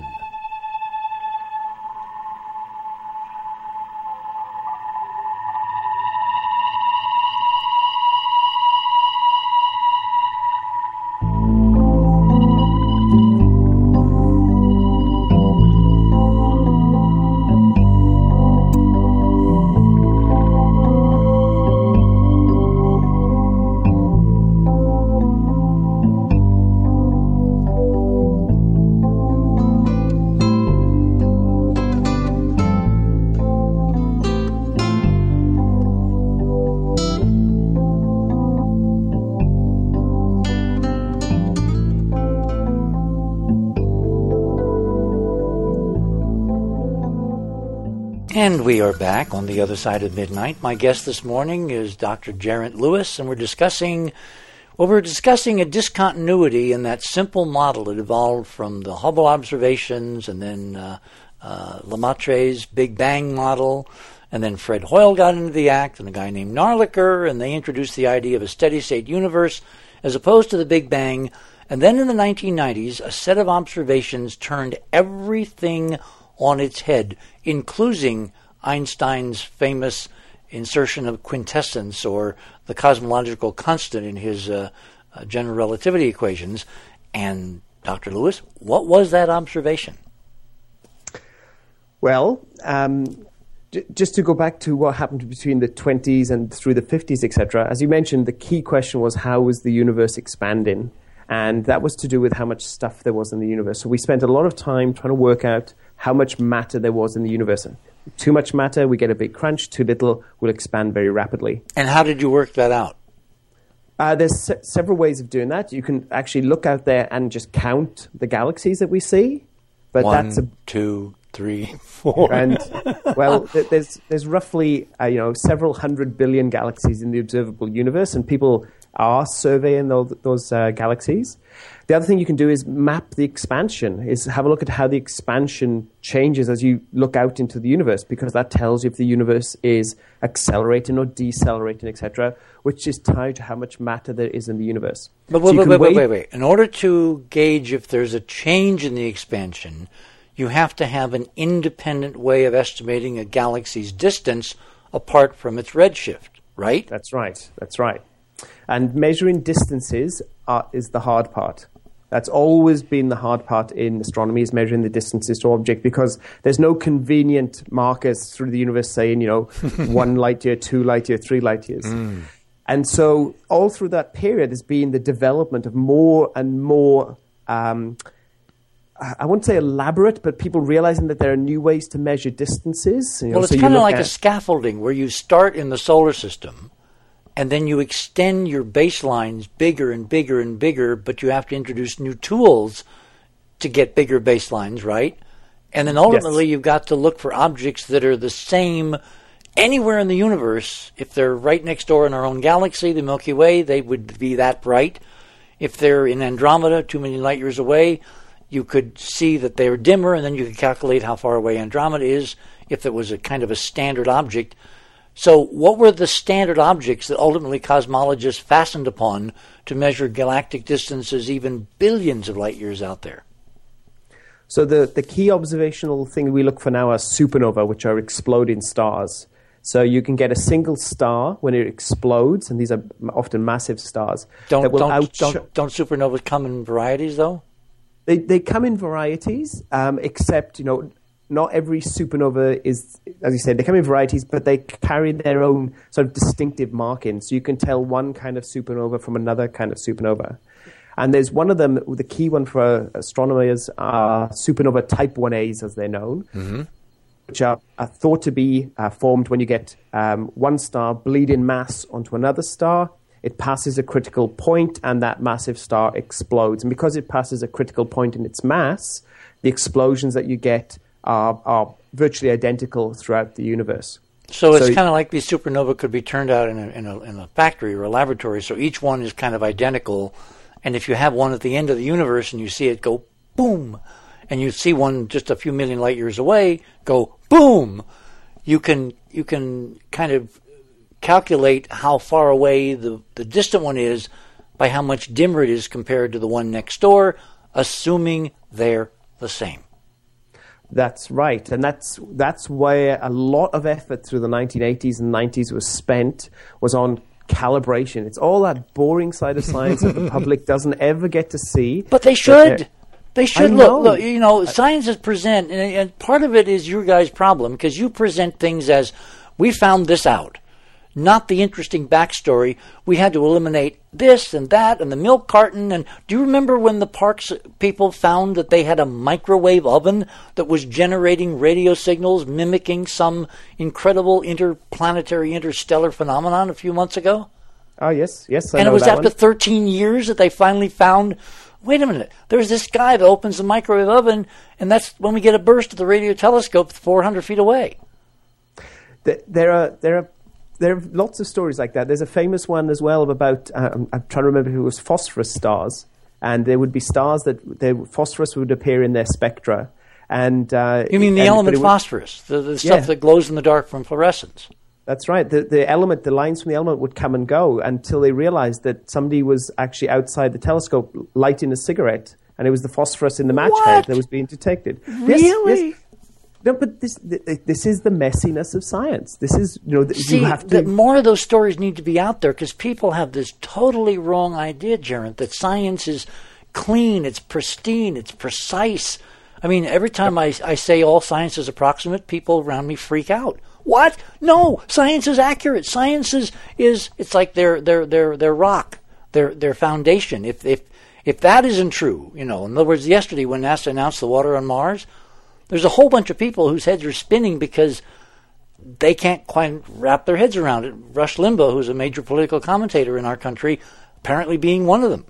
And we are back on the other side of midnight. My guest this morning is Dr. Geraint Lewis, and we're discussing a discontinuity in that simple model that evolved from the Hubble observations, and then Lemaître's Big Bang model, and then Fred Hoyle got into the act, and a guy named Narlicker, and they introduced the idea of a steady-state universe as opposed to the Big Bang. And then in the 1990s, a set of observations turned everything on its head, including Einstein's famous insertion of quintessence, or the cosmological constant, in his general relativity equations. And Dr. Lewis, what was that observation? Well, just to go back to what happened between the 20s and through the 50s, etc., as you mentioned, the key question was how was the universe expanding? And that was to do with how much stuff there was in the universe. So we spent a lot of time trying to work out how much matter there was in the universe. Too much matter, we get a big crunch. Too little, we'll expand very rapidly. And how did you work that out? There's several ways of doing that. You can actually look out there and just count the galaxies that we see. But 1, 2, 3, 4. And well, there's roughly several 100 billion galaxies in the observable universe, and people are surveying those galaxies. The other thing you can do is map the expansion, is have a look at how the expansion changes as you look out into the universe, because that tells you if the universe is accelerating or decelerating, etc., which is tied to how much matter there is in the universe. But wait. In order to gauge if there's a change in the expansion, you have to have an independent way of estimating a galaxy's distance apart from its redshift, right? That's right. And measuring distances is the hard part. That's always been the hard part in astronomy, is measuring the distances to object, because there's no convenient markers through the universe saying, 1 light year, 2 light year, 3 light years. And so all through that period has been the development of more and more, I won't say elaborate, but people realizing that there are new ways to measure distances. Well, it's kind of like a scaffolding where you start in the solar system, and then you extend your baselines bigger and bigger and bigger, but you have to introduce new tools to get bigger baselines, right? And then ultimately you've got to look for objects that are the same anywhere in the universe. If they're right next door in our own galaxy, the Milky Way, they would be that bright. If they're in Andromeda, 2 million light years away, you could see that they're dimmer, and then you could calculate how far away Andromeda is if it was a kind of a standard object. So what were the standard objects that ultimately cosmologists fastened upon to measure galactic distances even billions of light years out there? So the key observational thing we look for now are supernovae, which are exploding stars. So you can get a single star when it explodes, and these are often massive stars. Don't supernovas come in varieties, though? They come in varieties, except, not every supernova is, as you said, they come in varieties, but they carry their own sort of distinctive markings. So you can tell one kind of supernova from another kind of supernova. And there's one of them, the key one for astronomers are supernova type 1As, as they're known, which are thought to be formed when you get one star bleeding mass onto another star. It passes a critical point, and that massive star explodes. And because it passes a critical point in its mass, the explosions that you get are virtually identical throughout the universe. So it's kind of like these supernovae could be turned out in a factory or a laboratory, so each one is kind of identical. And if you have one at the end of the universe and you see it go boom, and you see one just a few million light years away go boom, you can kind of calculate how far away the distant one is by how much dimmer it is compared to the one next door, assuming they're the same. That's right, and that's where a lot of effort through the 1980s and 90s was on calibration. It's all that boring side of science that the public doesn't ever get to see. But they should. They should look. Scientists present, and part of it is your guys' problem, because you present things as, we found this out. Not the interesting backstory. We had to eliminate this and that and the milk carton. And do you remember when the Parks people found that they had a microwave oven that was generating radio signals mimicking some incredible interplanetary interstellar phenomenon a few months ago? Oh, yes. And it was after 13 years that they finally found, wait a minute, there's this guy that opens the microwave oven, and that's when we get a burst of the radio telescope 400 feet away. There are lots of stories like that. There's a famous one as well about, I'm trying to remember who it was, phosphorus stars. And there would be stars that phosphorus would appear in their spectra. And you mean the element phosphorus, the stuff that glows in the dark from fluorescence? That's right. The lines from the element would come and go until they realized that somebody was actually outside the telescope lighting a cigarette, and it was the phosphorus in the match head that was being detected. Really? Yes. No, but this is the messiness of science. This is, See, you have to... more of those stories need to be out there, because people have this totally wrong idea, Geraint, that science is clean, it's pristine, it's precise. I mean, every time I say all science is approximate, people around me freak out. What? No, science is accurate. Science is it's like their rock, their foundation. If that isn't true, in other words, yesterday when NASA announced the water on Mars, there's a whole bunch of people whose heads are spinning because they can't quite wrap their heads around it. Rush Limbaugh, who's a major political commentator in our country, apparently being one of them.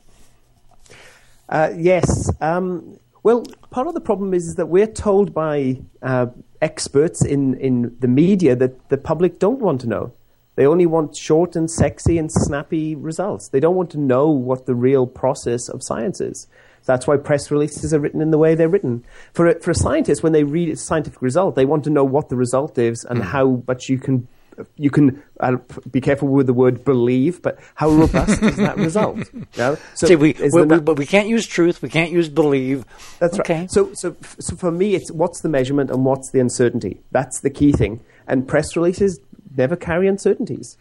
Yes. Well, part of the problem is that we're told by experts in the media that the public don't want to know. They only want short and sexy and snappy results. They don't want to know what the real process of science is. That's why press releases are written in the way they're written. For a scientist, when they read a scientific result, they want to know what the result is and how much you can be careful with the word believe, but how robust is that result? So see, but we can't use truth, we can't use believe. That's right. So for me, it's what's the measurement and what's the uncertainty. That's the key thing. And press releases never carry uncertainties.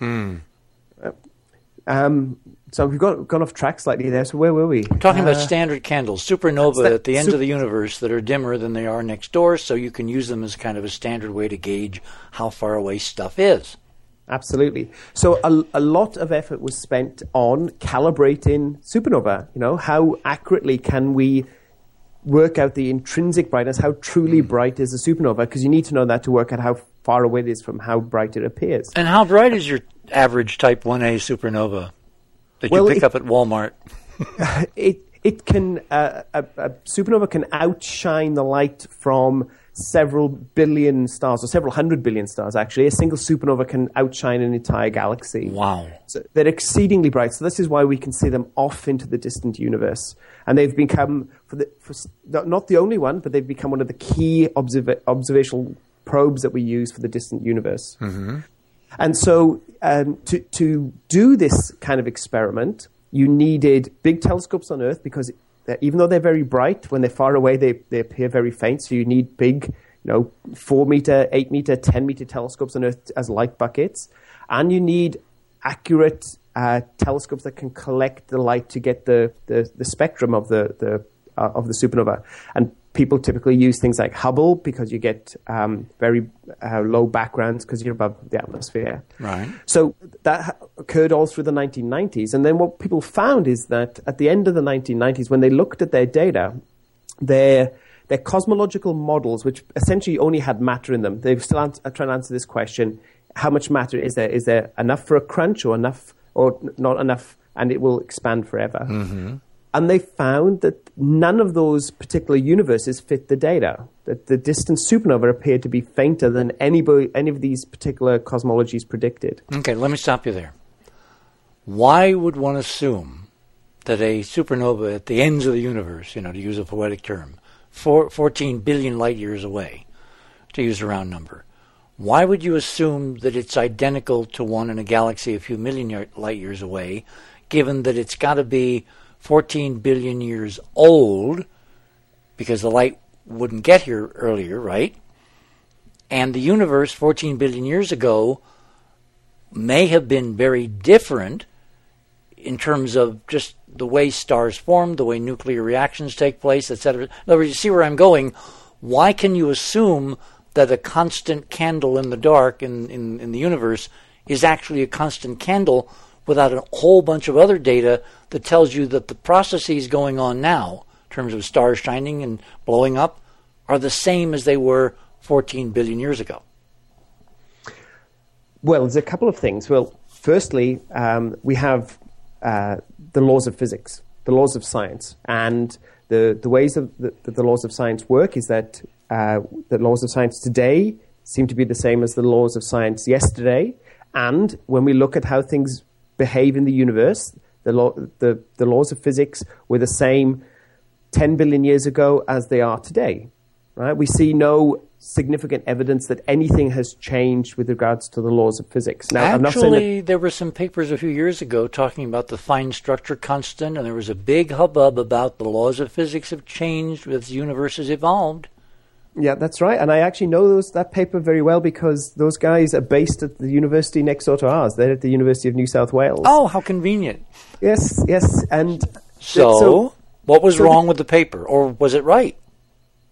So we've gone off track slightly there. So where were we? Talking about standard candles, supernova at the end of the universe that are dimmer than they are next door, so you can use them as kind of a standard way to gauge how far away stuff is. Absolutely. So a lot of effort was spent on calibrating supernova. How accurately can we work out the intrinsic brightness? How truly bright is a supernova? Because you need to know that to work out how far away it is from how bright it appears. And how bright is your average Type 1A supernova that you pick up at Walmart? It can a supernova can outshine the light from several billion stars, or several hundred billion stars, actually. A single supernova can outshine an entire galaxy. Wow. So they're exceedingly bright. So this is why we can see them off into the distant universe. And they've become, not the only one, but they've become one of the key observational probes that we use for the distant universe. Mm-hmm. And so to do this kind of experiment, you needed big telescopes on Earth because even though they're very bright, when they're far away, they appear very faint. So you need big, 4-meter, 8-meter, 10-meter telescopes on Earth as light buckets. And you need accurate telescopes that can collect the light to get the spectrum of the supernova. And people typically use things like Hubble because you get very low backgrounds because you're above the atmosphere. Right. So that occurred all through the 1990s. And then what people found is that at the end of the 1990s, when they looked at their data, their cosmological models, which essentially only had matter in them, they're still trying to answer this question, how much matter is there? Is there enough for a crunch or enough or not enough, and it will expand forever? Mm-hmm. And they found that none of those particular universes fit the data, that the distant supernova appeared to be fainter than any of these particular cosmologies predicted. Okay, let me stop you there. Why would one assume that a supernova at the ends of the universe, to use a poetic term, 14 billion light years away, to use a round number, why would you assume that it's identical to one in a galaxy a few million light years away, given that it's got to be 14 billion years old, because the light wouldn't get here earlier, right? And the universe 14 billion years ago may have been very different in terms of just the way stars form, the way nuclear reactions take place, etc. In other words, you see where I'm going. Why can you assume that a constant candle in the dark in the universe is actually a constant candle without a whole bunch of other data that tells you that the processes going on now, in terms of stars shining and blowing up, are the same as they were 14 billion years ago? Well, there's a couple of things. Well, firstly, we have the laws of physics, the laws of science. And the ways that the laws of science work is that the laws of science today seem to be the same as the laws of science yesterday. And when we look at how things behave in the universe, the laws of physics were the same 10 billion years ago as they are today. Right? We see no significant evidence that anything has changed with regards to the laws of physics. Now, actually, I'm not saying that there were some papers a few years ago talking about the fine structure constant, and there was a big hubbub about the laws of physics have changed as the universe has evolved. Yeah, that's right. And I actually know that paper very well because those guys are based at the university next door to ours. They're at the University of New South Wales. Oh, how convenient. Yes. And so what was wrong with the paper? Or was it right?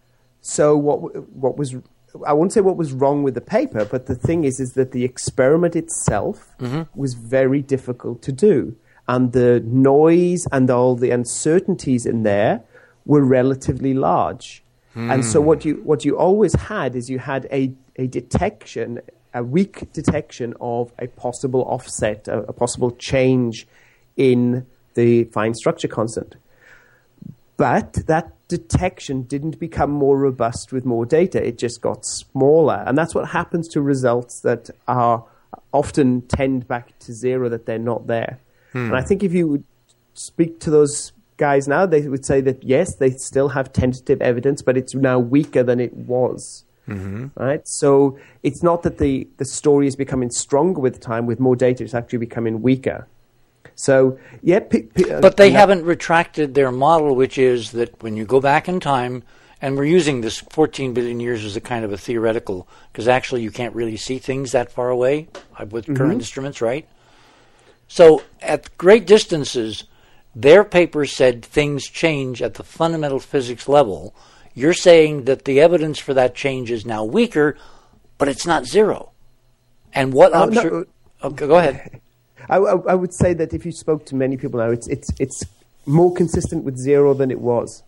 So what was, I won't say what was wrong with the paper, but the thing is that the experiment itself was very difficult to do. And the noise and all the uncertainties in there were relatively large. And so what you always had is you had a detection, a weak detection of a possible offset, a possible change in the fine structure constant. But that detection didn't become more robust with more data. It just got smaller. And that's what happens to results that are often tend back to zero, that they're not there. And I think if you would speak to those guys now, they would say that, yes, they still have tentative evidence, but it's now weaker than it was. Right? So it's not that the story is becoming stronger with time, with more data, it's actually becoming weaker. So, yeah. But they haven't retracted their model, which is that when you go back in time, and we're using this 14 billion years as a kind of a theoretical, because actually you can't really see things that far away with current instruments, right? So at great distances, their paper said things change at the fundamental physics level. You're saying that the evidence for that change is now weaker, but it's not zero. And what no. Okay, go ahead. I would say that if you spoke to many people now, it's more consistent with zero than it was.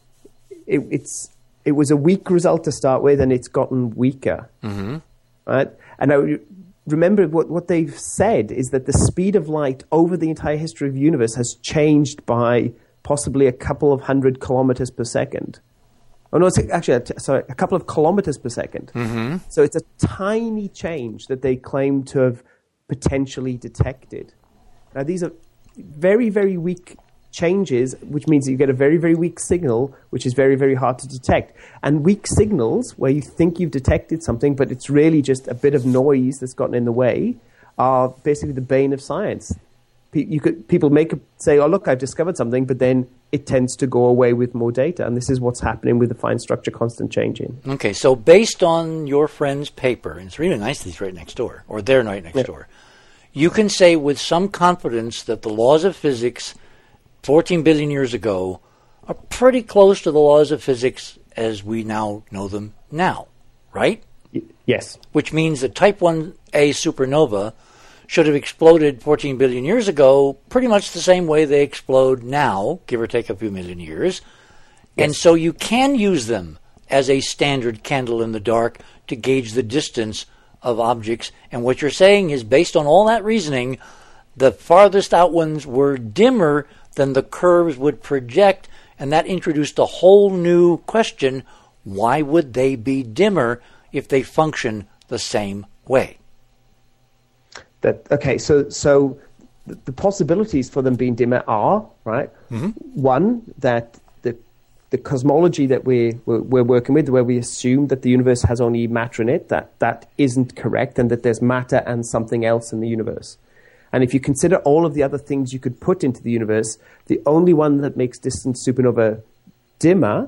It was a weak result to start with, and it's gotten weaker. Right? And remember what they've said is that the speed of light over the entire history of the universe has changed by possibly a couple of 100 kilometers per second. Oh no, it's actually a couple of kilometers per second. So it's a tiny change that they claim to have potentially detected. Now these are very, very weak changes, which means that you get a very, very weak signal, which is very, very hard to detect. And weak signals, where you think you've detected something, but it's really just a bit of noise that's gotten in the way, are basically the bane of science. People say, oh, look, I've discovered something, but then it tends to go away with more data. And this is what's happening with the fine structure constant changing. Okay, so based on your friend's paper, and it's really nice that he's right next door, or they're right next door, you can say with some confidence that the laws of physics 14 billion years ago are pretty close to the laws of physics as we now know them now, right? Yes. Which means that type 1a supernova should have exploded 14 billion years ago pretty much the same way they explode now, give or take a few million years. Yes. And so you can use them as a standard candle in the dark to gauge the distance of objects. And what you're saying is, based on all that reasoning, the farthest out ones were dimmer than the curves would project, and that introduced a whole new question: why would they be dimmer if they function the same way? So the possibilities for them being dimmer are, right? One, that the cosmology that we're working with, where we assume that the universe has only matter in it, that isn't correct, and that there's matter and something else in the universe. And if you consider all of the other things you could put into the universe, the only one that makes distant supernova dimmer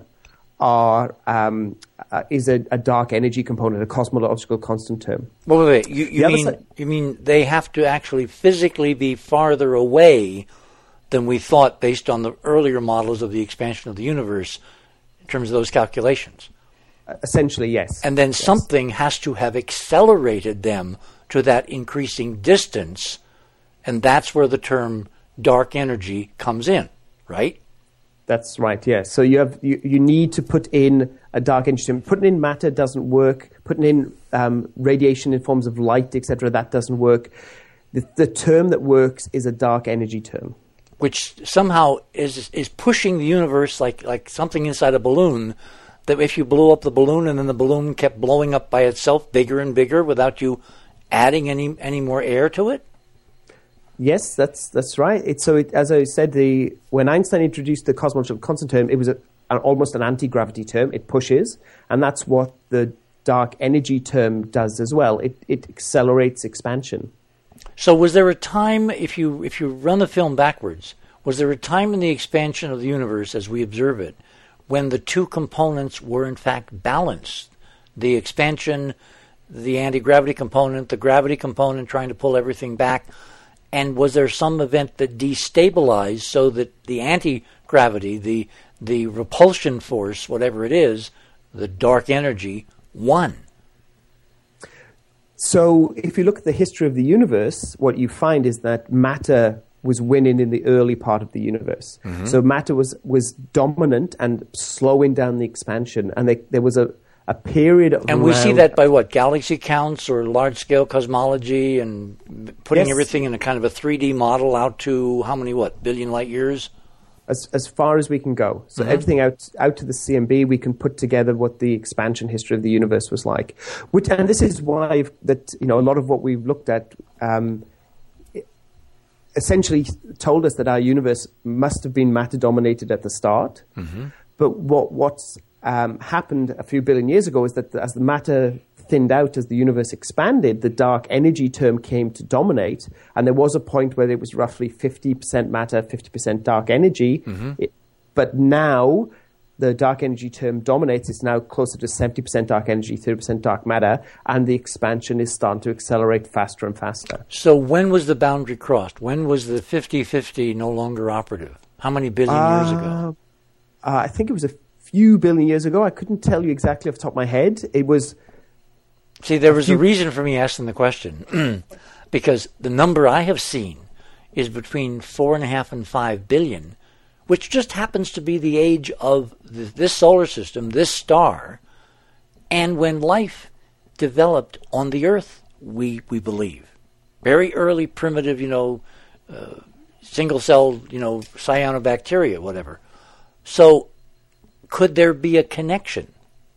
is a dark energy component, a cosmological constant term. Well, wait. You mean they have to actually physically be farther away than we thought based on the earlier models of the expansion of the universe in terms of those calculations? Essentially, yes. And then something has to have accelerated them to that increasing distance. And that's where the term dark energy comes in, right? That's right, yes. So you need to put in a dark energy term. Putting in matter doesn't work. Putting in radiation in forms of light, etc., that doesn't work. The term that works is a dark energy term. Which somehow is pushing the universe like something inside a balloon, that if you blew up the balloon and then the balloon kept blowing up by itself bigger and bigger without you adding any more air to it? Yes, that's right. As I said, when Einstein introduced the cosmological constant term, it was almost an anti-gravity term. It pushes, and that's what the dark energy term does as well. It accelerates expansion. So was there a time, if you run the film backwards, was there a time in the expansion of the universe as we observe it when the two components were in fact balanced? The expansion, the anti-gravity component, the gravity component trying to pull everything back. And was there some event that destabilized so that the anti-gravity, the repulsion force, whatever it is, the dark energy won. So if you look at the history of the universe, what you find is that matter was winning in the early part of the universe. Mm-hmm. So matter was dominant and slowing down the expansion. And there was a period of... And we see that by what? Galaxy counts or large-scale cosmology and putting everything in a kind of a 3D model out to how many, billion light years? As far as we can go. So everything out to the CMB, we can put together what the expansion history of the universe was like. And this is why a lot of what we've looked at essentially told us that our universe must have been matter-dominated at the start. Mm-hmm. But what's happened a few billion years ago is that as the matter thinned out, as the universe expanded, the dark energy term came to dominate, and there was a point where it was roughly 50% matter, 50% dark energy. Mm-hmm. But now the dark energy term dominates. It's now closer to 70% dark energy, 30% dark matter, and the expansion is starting to accelerate faster and faster. So when was the boundary crossed? When was the 50-50 no longer operative? How many billion years ago? I think it was a few billion years ago. I couldn't tell you exactly off the top of my head. It was... See, there was a reason for me asking the question, because the number I have seen is between 4.5 and 5 billion, which just happens to be the age of this solar system, this star, and when life developed on the Earth, we believe. Very early, primitive, single-celled, cyanobacteria, whatever. So, could there be a connection?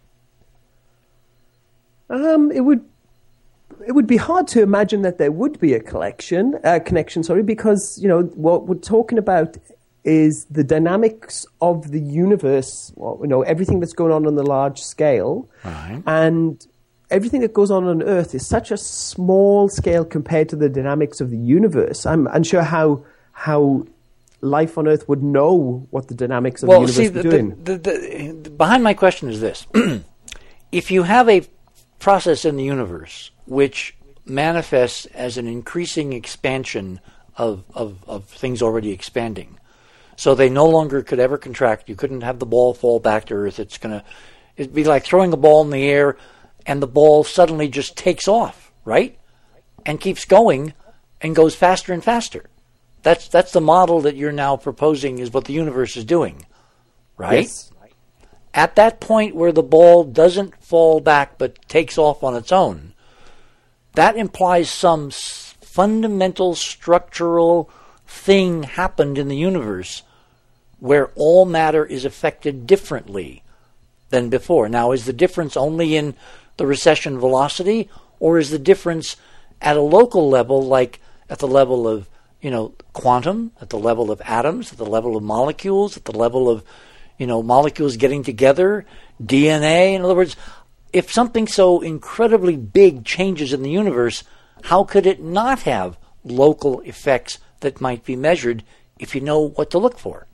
It would be hard to imagine that there would be a connection, because what we're talking about is the dynamics of the universe. Everything that's going on the large scale, right. And everything that goes on Earth is such a small scale compared to the dynamics of the universe. I'm unsure how life on Earth would know what the dynamics of the universe are doing. Behind my question is this: if you have a process in the universe which manifests as an increasing expansion of things already expanding, so they no longer could ever contract. You couldn't have the ball fall back to Earth. It'd be like throwing a ball in the air and the ball suddenly just takes off, right? And keeps going and goes faster and faster. That's the model that you're now proposing is what the universe is doing, right? Yes. At that point where the ball doesn't fall back but takes off on its own, that implies some fundamental structural thing happened in the universe where all matter is affected differently than before. Now, is the difference only in the recession velocity, or is the difference at a local level, like at the level of quantum, at the level of atoms, at the level of molecules, at the level of molecules getting together, DNA. In other words, if something so incredibly big changes in the universe, how could it not have local effects that might be measured if you know what to look for?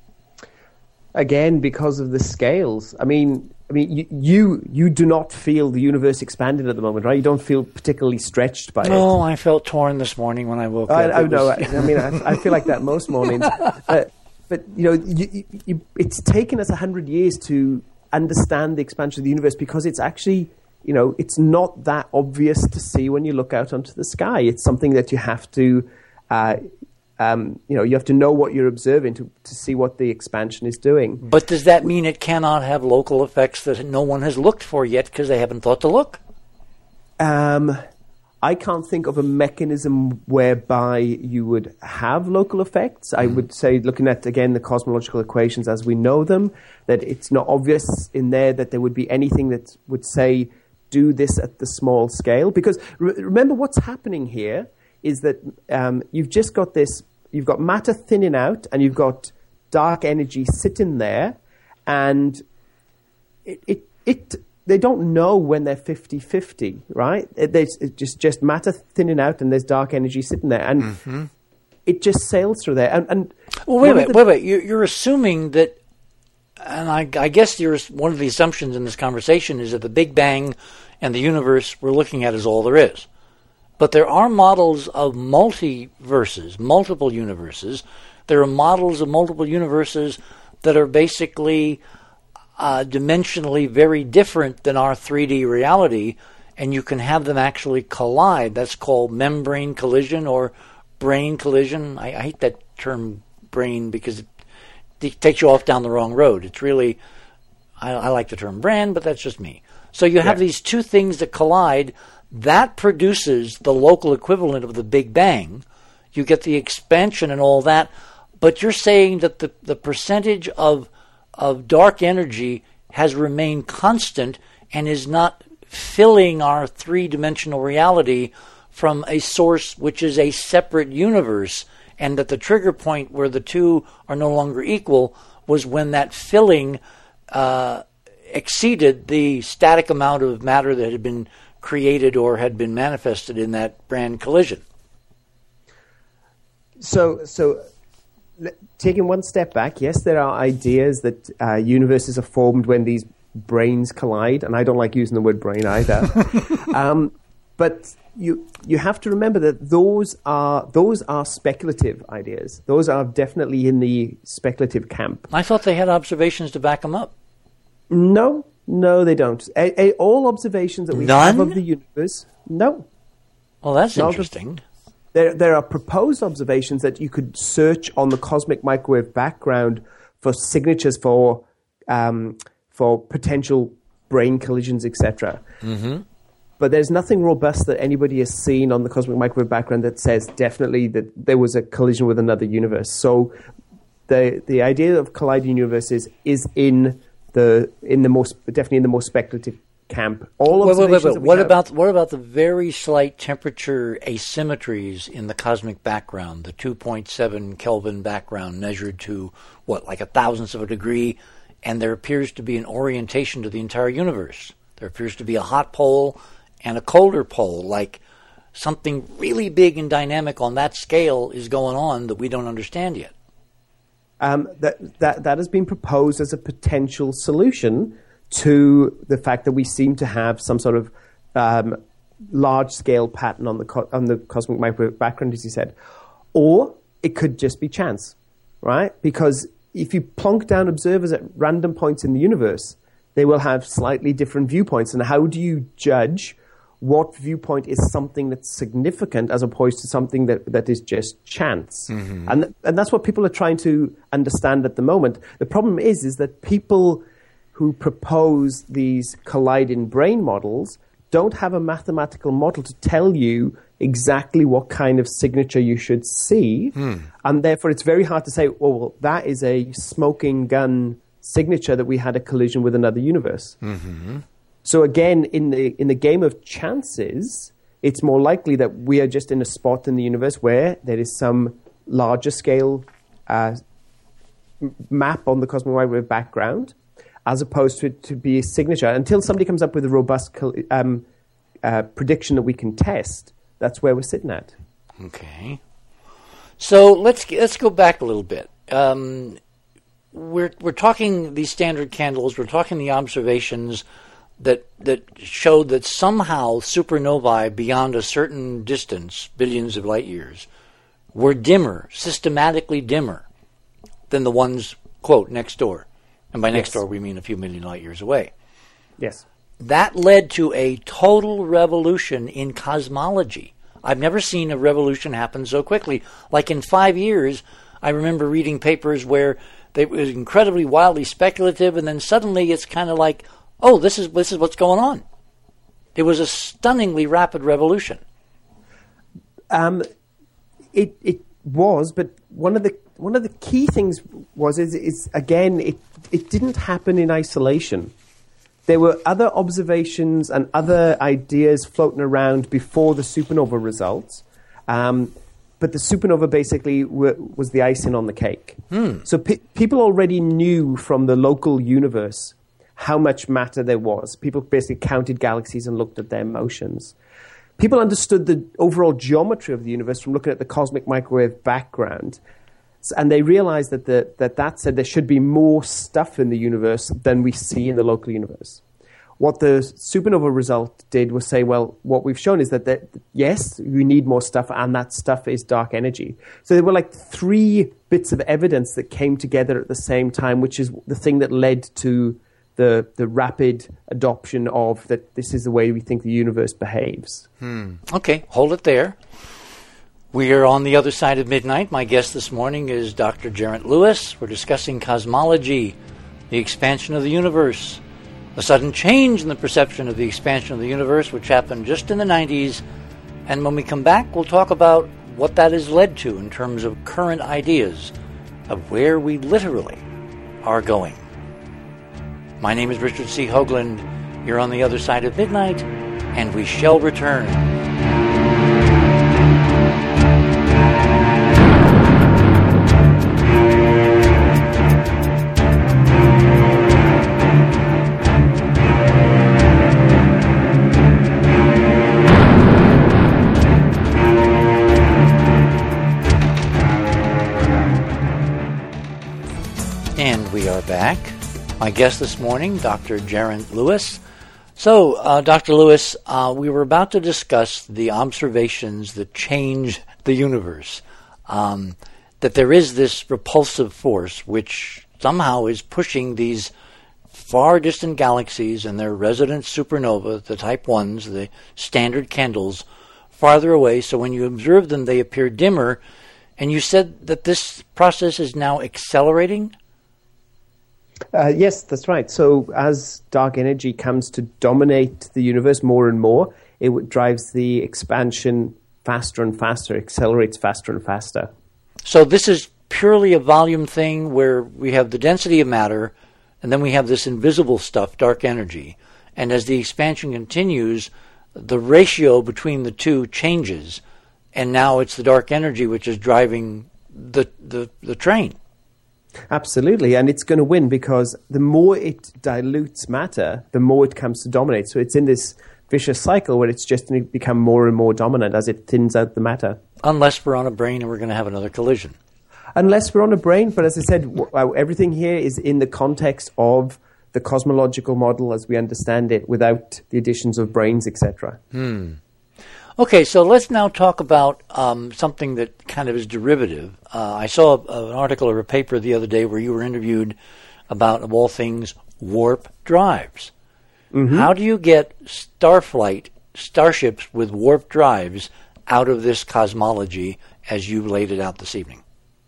Again, because of the scales. I mean, you do not feel the universe expanded at the moment, right? You don't feel particularly stretched by it. No, I felt torn this morning when I woke up. I know. I feel like that most mornings. But it's taken us 100 years to understand the expansion of the universe because it's actually, it's not that obvious to see when you look out onto the sky. It's something that you have to, you have to know what you're observing to see what the expansion is doing. But does that mean it cannot have local effects that no one has looked for yet because they haven't thought to look? I can't think of a mechanism whereby you would have local effects. I would say, looking at, again, the cosmological equations as we know them, that it's not obvious in there that there would be anything that would say, do this at the small scale. Because remember what's happening here is that you've just got you've got matter thinning out and you've got dark energy sitting there, and they don't know when they're 50-50, right? It's just matter thinning out and there's dark energy sitting there. And it just sails through there. Well, wait a minute. You're assuming that, and I guess one of the assumptions in this conversation is that the Big Bang and the universe we're looking at is all there is. But there are models of multiverses, multiple universes. There are models of multiple universes that are basically dimensionally very different than our 3D reality, and you can have them actually collide. That's called membrane collision or brain collision. I hate that term brain because it takes you off down the wrong road. It's really, I like the term brain, but that's just me. So you have these two things that collide. That produces the local equivalent of the Big Bang. You get the expansion and all that, but you're saying that the percentage of dark energy has remained constant and is not filling our three-dimensional reality from a source which is a separate universe, and that the trigger point where the two are no longer equal was when that filling exceeded the static amount of matter that had been created or had been manifested in that brand collision. So taking one step back, yes, there are ideas that universes are formed when these brains collide, and I don't like using the word brain either. But you have to remember that those are speculative ideas. Those are definitely in the speculative camp. I thought they had observations to back them up. No, they don't. All observations that we have of the universe, no. Well, that's interesting. There are proposed observations that you could search on the cosmic microwave background for signatures for potential brain collisions, etc. Mm-hmm. But there's nothing robust that anybody has seen on the cosmic microwave background that says definitely that there was a collision with another universe. So the idea of colliding universes is definitely in the more speculative camp. Wait. What about the very slight temperature asymmetries in the cosmic background? The 2.7 Kelvin background measured to like a thousandth of a degree, and there appears to be an orientation to the entire universe. There appears to be a hot pole and a colder pole, like something really big and dynamic on that scale is going on that we don't understand yet. That has been proposed as a potential solution to the fact that we seem to have some sort of large-scale pattern on the cosmic microwave background, as you said. Or it could just be chance, right? Because if you plonk down observers at random points in the universe, they will have slightly different viewpoints. And how do you judge what viewpoint is something that's significant as opposed to something that is just chance? Mm-hmm. And that's what people are trying to understand at the moment. The problem is that people who propose these colliding brain models don't have a mathematical model to tell you exactly what kind of signature you should see. And therefore it's very hard to say, well, that is a smoking gun signature that we had a collision with another universe. Mm-hmm. So again, in the game of chances, it's more likely that we are just in a spot in the universe where there is some larger scale map on the cosmic microwave background, as opposed to it to be a signature. Until somebody comes up with a robust prediction that we can test, that's where we're sitting at. Okay. So let's go back a little bit. We're talking these standard candles. We're talking the observations that showed that somehow supernovae beyond a certain distance, billions of light years, were dimmer, systematically dimmer than the ones, quote, next door. And by next door, we mean a few million light years away. Yes. That led to a total revolution in cosmology. I've never seen a revolution happen so quickly. Like in 5 years, I remember reading papers where it was incredibly wildly speculative, and then suddenly it's kind of like, oh, this is what's going on. It was a stunningly rapid revolution. It was, but one of the key things is again, it didn't happen in isolation. There were other observations and other ideas floating around before the supernova results, but the supernova basically was the icing on the cake. So people already knew from the local universe how much matter there was. People basically counted galaxies and looked at their motions. People understood the overall geometry of the universe from looking at the cosmic microwave background. And they realized that said there should be more stuff in the universe than we see in the local universe. What the supernova result did was say, well, what we've shown is that yes, we need more stuff, and that stuff is dark energy. So there were like 3 bits of evidence that came together at the same time, which is the thing that led to the rapid adoption of that this is the way we think the universe behaves. Okay, hold it there. We are on the other side of midnight. My guest this morning is Dr. Geraint Lewis. We're discussing cosmology, the expansion of the universe, a sudden change in the perception of the expansion of the universe, which happened just in the 90s. And when we come back, we'll talk about what that has led to in terms of current ideas of where we literally are going. My name is Richard C. Hoagland. You're on the other side of midnight, and we shall return. And we are back. My guest this morning, Dr. Geraint Lewis. So, Dr. Lewis, we were about to discuss the observations that change the universe, that there is this repulsive force which somehow is pushing these far distant galaxies and their resident supernova, the type 1s, the standard candles, farther away, so when you observe them they appear dimmer, and you said that this process is now accelerating? Yes, that's right. So as dark energy comes to dominate the universe more and more, it drives the expansion faster and faster, accelerates faster and faster. So this is purely a volume thing where we have the density of matter, and then we have this invisible stuff, dark energy. And as the expansion continues, the ratio between the two changes, and now it's the dark energy which is driving the train. Absolutely, and it's going to win because the more it dilutes matter, the more it comes to dominate. So it's in this vicious cycle where it's just going to become more and more dominant as it thins out the matter. Unless we're on a brane and we're going to have another collision. Unless we're on a brane, but as I said, everything here is in the context of the cosmological model as we understand it, without the additions of branes, etc. Okay, so let's now talk about something that kind of is derivative. I saw an article or a paper the other day where you were interviewed about, of all things, warp drives. Mm-hmm. How do you get starships with warp drives out of this cosmology as you laid it out this evening?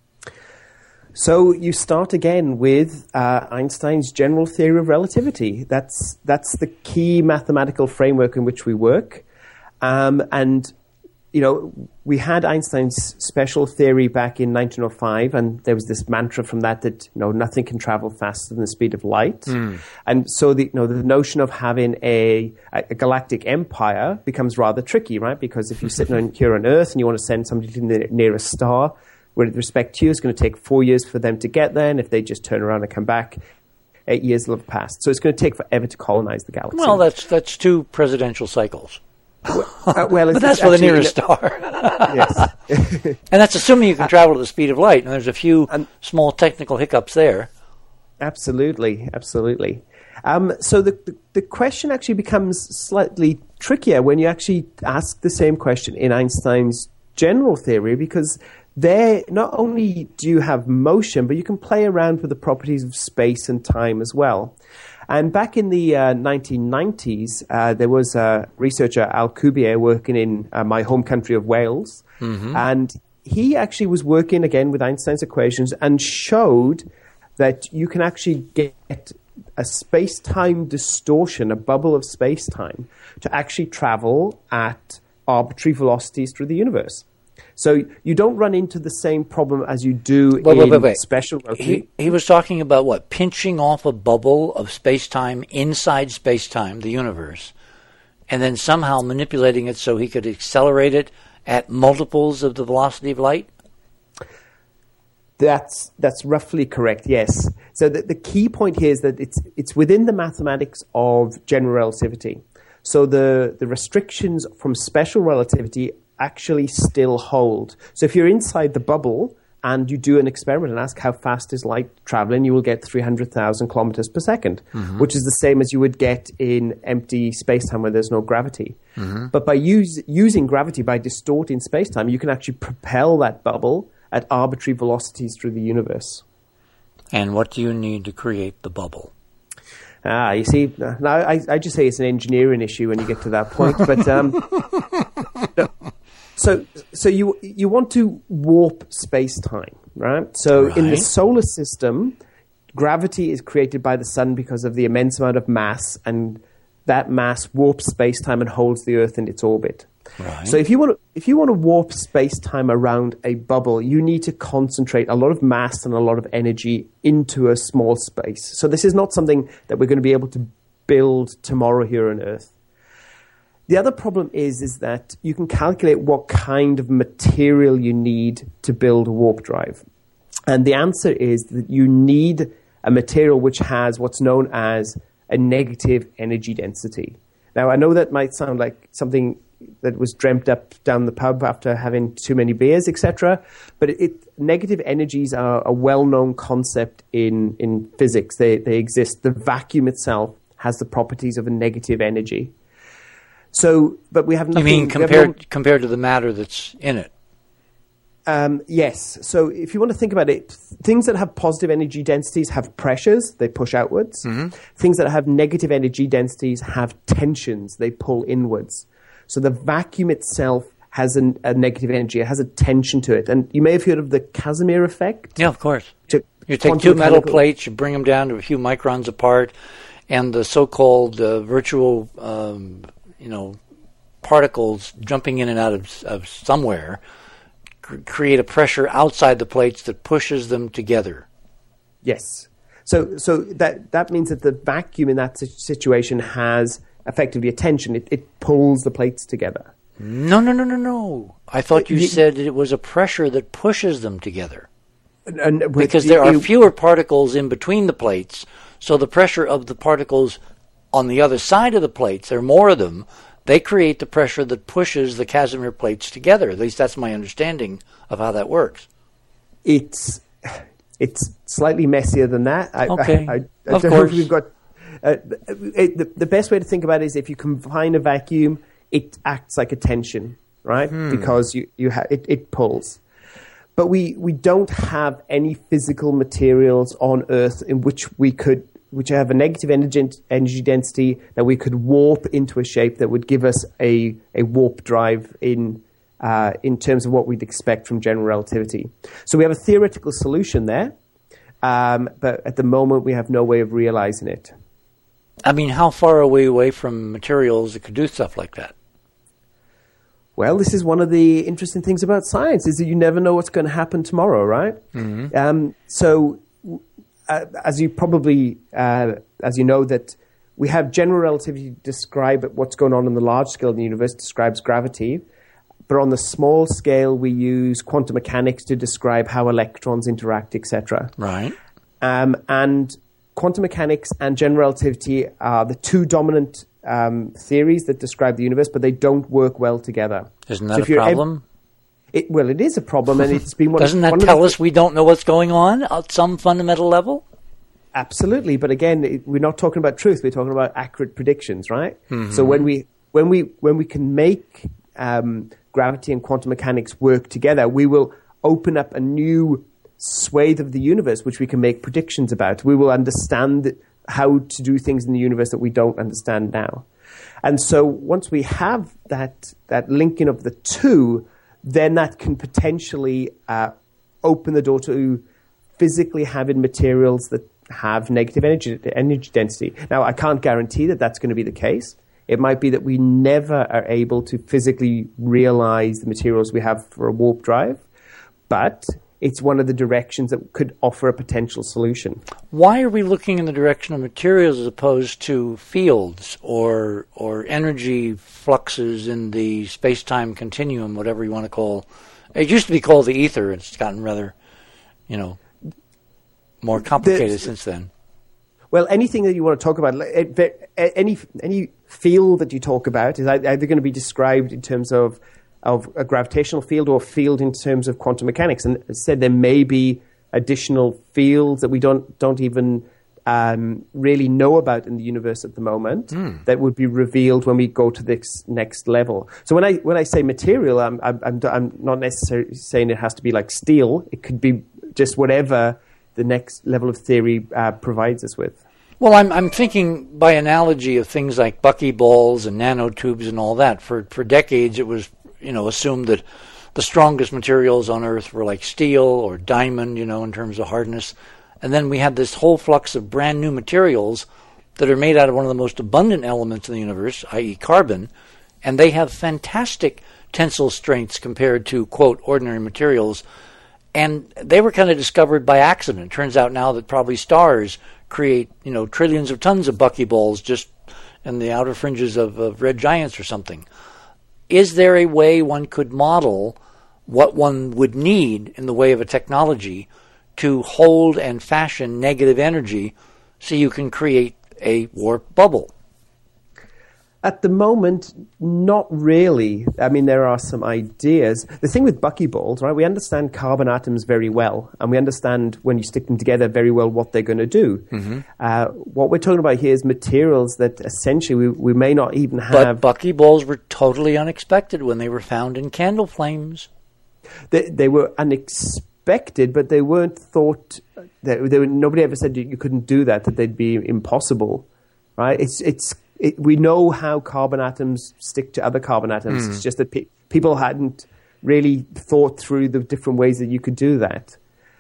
So you start again with Einstein's general theory of relativity. That's the key mathematical framework in which we work. And, you know, we had Einstein's special theory back in 1905, and there was this mantra from that, you know, nothing can travel faster than the speed of light. And so the notion of having a galactic empire becomes rather tricky, right? Because if you're sitting here on Earth and you want to send somebody to the nearest star, with respect to you, it's going to take 4 years for them to get there, and if they just turn around and come back, 8 years will have passed. So it's going to take forever to colonize the galaxy. Well, that's 2 presidential cycles. But that's for the nearest star. Yes. And that's assuming you can travel at the speed of light, and there's a few small technical hiccups there. Absolutely. So the question actually becomes slightly trickier when you actually ask the same question in Einstein's general theory, because there not only do you have motion, but you can play around with the properties of space and time as well. And back in the 1990s, there was a researcher, Alcubierre, working in my home country of Wales. Mm-hmm. And he actually was working, again, with Einstein's equations and showed that you can actually get a space-time distortion, a bubble of space-time, to actually travel at arbitrary velocities through the universe. So you don't run into the same problem as you do in special relativity. He was talking about what? Pinching off a bubble of space-time inside space-time, the universe, and then somehow manipulating it so he could accelerate it at multiples of the velocity of light? That's roughly correct, yes. So the key point here is that it's within the mathematics of general relativity. So the restrictions from special relativity actually still hold. So if you're inside the bubble and you do an experiment and ask how fast is light traveling, you will get 300,000 kilometers per second, which is the same as you would get in empty space-time where there's no gravity. Mm-hmm. But by using gravity, by distorting space-time, you can actually propel that bubble at arbitrary velocities through the universe. And what do you need to create the bubble? You see, now I just say it's an engineering issue when you get to that point. But so you want to warp space-time, right? So in the solar system, gravity is created by the sun because of the immense amount of mass, and that mass warps space-time and holds the Earth in its orbit. Right. So if you want to warp space-time around a bubble, you need to concentrate a lot of mass and a lot of energy into a small space. So this is not something that we're going to be able to build tomorrow here on Earth. The other problem is that you can calculate what kind of material you need to build a warp drive. And the answer is that you need a material which has what's known as a negative energy density. Now, I know that might sound like something that was dreamt up down the pub after having too many beers, etc. But negative energies are a well-known concept in physics. They exist. The vacuum itself has the properties of a negative energy. So, but we have nothing... You mean compared to the matter that's in it? Yes. So if you want to think about it, things that have positive energy densities have pressures, they push outwards. Mm-hmm. Things that have negative energy densities have tensions, they pull inwards. So the vacuum itself has a negative energy, it has a tension to it. And you may have heard of the Casimir effect. Yeah, of course. You take two metal plates, you bring them down to a few microns apart, and the so-called virtual particles jumping in and out of somewhere create a pressure outside the plates that pushes them together. Yes. So that means that the vacuum in that situation has effectively a tension. It pulls the plates together. No. I thought you said it was a pressure that pushes them together. Because there are fewer particles in between the plates, so the pressure of the particles on the other side of the plates, there are more of them, they create the pressure that pushes the Casimir plates together. At least that's my understanding of how that works. It's slightly messier than that. Okay. I don't know if we've got... the best way to think about it is if you confine a vacuum, it acts like a tension, right? Because it pulls. But we don't have any physical materials on Earth in which which have a negative energy density that we could warp into a shape that would give us a warp drive in terms of what we'd expect from general relativity. So we have a theoretical solution there, but at the moment we have no way of realizing it. I mean, how far are we away from materials that could do stuff like that? Well, this is one of the interesting things about science, is that you never know what's going to happen tomorrow, right? Mm-hmm. As you probably, as you know, that we have general relativity to describe what's going on the large scale in the universe, describes gravity. But on the small scale, we use quantum mechanics to describe how electrons interact, etc. Right. And quantum mechanics and general relativity are the two dominant theories that describe the universe, but they don't work well together. Isn't that a problem? It is a problem, and it's been Doesn't that tell us we don't know what's going on at some fundamental level? Absolutely, but again, we're not talking about truth. We're talking about accurate predictions, right? Mm-hmm. So when we can make gravity and quantum mechanics work together, we will open up a new swathe of the universe which we can make predictions about. We will understand how to do things in the universe that we don't understand now. And so once we have that linking of the two, then that can potentially open the door to physically having materials that have negative energy density. Now, I can't guarantee that that's going to be the case. It might be that we never are able to physically realize the materials we have for a warp drive, but it's one of the directions that could offer a potential solution. Why are we looking in the direction of materials as opposed to fields or energy fluxes in the space-time continuum, whatever you want to call it? It used to be called the ether. It's gotten rather, more complicated since then. Well, anything that you want to talk about, any field that you talk about is either going to be described in terms of a gravitational field or a field in terms of quantum mechanics. And as I said, there may be additional fields that we don't even really know about in the universe at the moment that would be revealed when we go to this next level. So when I say material, I'm not necessarily saying it has to be like steel. It could be just whatever the next level of theory provides us with. Well, I'm thinking by analogy of things like buckyballs and nanotubes and all that. For decades, it was assumed that the strongest materials on Earth were like steel or diamond, in terms of hardness. And then we had this whole flux of brand new materials that are made out of one of the most abundant elements in the universe, i.e. carbon, and they have fantastic tensile strengths compared to, quote, ordinary materials. And they were kind of discovered by accident. It turns out now that probably stars create, trillions of tons of buckyballs just in the outer fringes of red giants or something. Is there a way one could model what one would need in the way of a technology to hold and fashion negative energy so you can create a warp bubble? At the moment, not really. I mean, there are some ideas. The thing with buckyballs, right, we understand carbon atoms very well, and we understand when you stick them together very well what they're going to do. Mm-hmm. What we're talking about here is materials that essentially we may not even have. But buckyballs were totally unexpected when they were found in candle flames. They were unexpected, but they weren't thought. Nobody ever said you couldn't do that they'd be impossible, right? We know how carbon atoms stick to other carbon atoms. It's just that people hadn't really thought through the different ways that you could do that.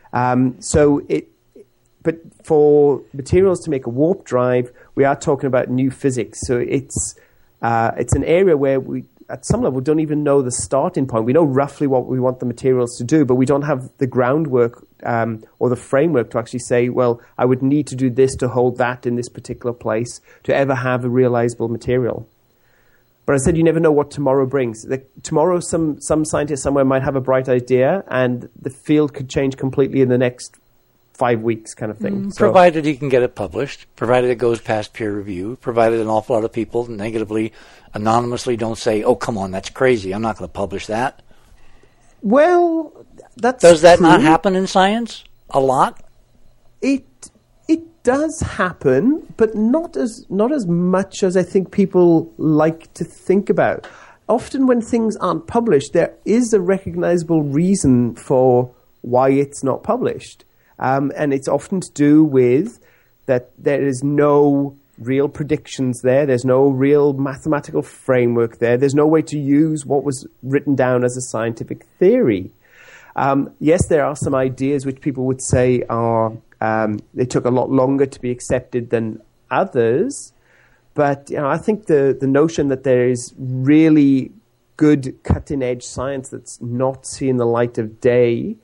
But for materials to make a warp drive, we are talking about new physics. So it's an area where we, at some level, don't even know the starting point. We know roughly what we want the materials to do, but we don't have the groundwork or the framework to actually say, well, I would need to do this to hold that in this particular place to ever have a realizable material. But I said you never know what tomorrow brings. Tomorrow, some scientist somewhere might have a bright idea, and the field could change completely in the next 5 weeks, kind of thing. Provided you can get it published, provided it goes past peer review, provided an awful lot of people negatively, anonymously don't say, "Oh, come on, that's crazy. I'm not going to publish that." Well, does that not happen in science a lot? It does happen, but not as much as I think people like to think about. Often when things aren't published, there is a recognizable reason for why it's not published. And it's often to do with that there is no real predictions there. There's no real mathematical framework there. There's no way to use what was written down as a scientific theory. Yes, there are some ideas which people would say they took a lot longer to be accepted than others. But I think the notion that there is really good cutting-edge science that's not seeing the light of day,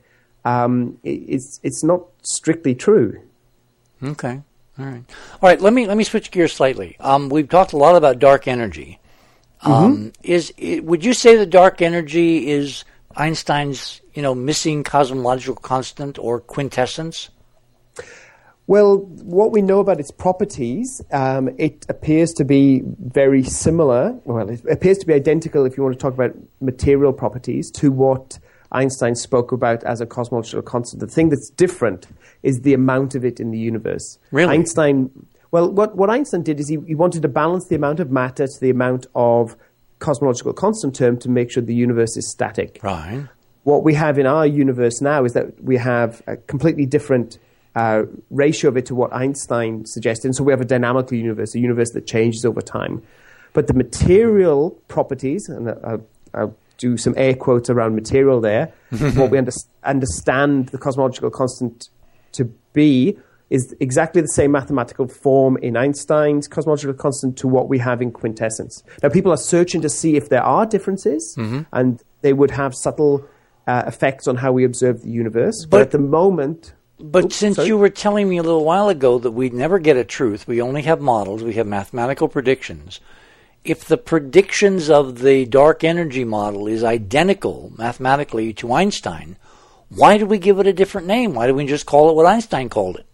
it's not strictly true. Okay. All right. Let me switch gears slightly. We've talked a lot about dark energy. Would you say that dark energy is Einstein's missing cosmological constant or quintessence? Well, what we know about its properties, it appears to be very similar. Well, it appears to be identical, if you want to talk about material properties, to what Einstein spoke about as a cosmological constant. The thing that's different is the amount of it in the universe. Really? What Einstein did is he wanted to balance the amount of matter to the amount of cosmological constant term to make sure the universe is static. Right. What we have in our universe now is that we have a completely different ratio of it to what Einstein suggested. And so we have a dynamical universe, a universe that changes over time. But the material properties, and I'll do some air quotes around material there, what we understand the cosmological constant to be is exactly the same mathematical form in Einstein's cosmological constant to what we have in quintessence. Now, people are searching to see if there are differences, and they would have subtle effects on how we observe the universe. But at the moment... But since you were telling me a little while ago that we never get a truth, we only have models, we have mathematical predictions. If the predictions of the dark energy model is identical mathematically to Einstein, why do we give it a different name? Why do we just call it what Einstein called it?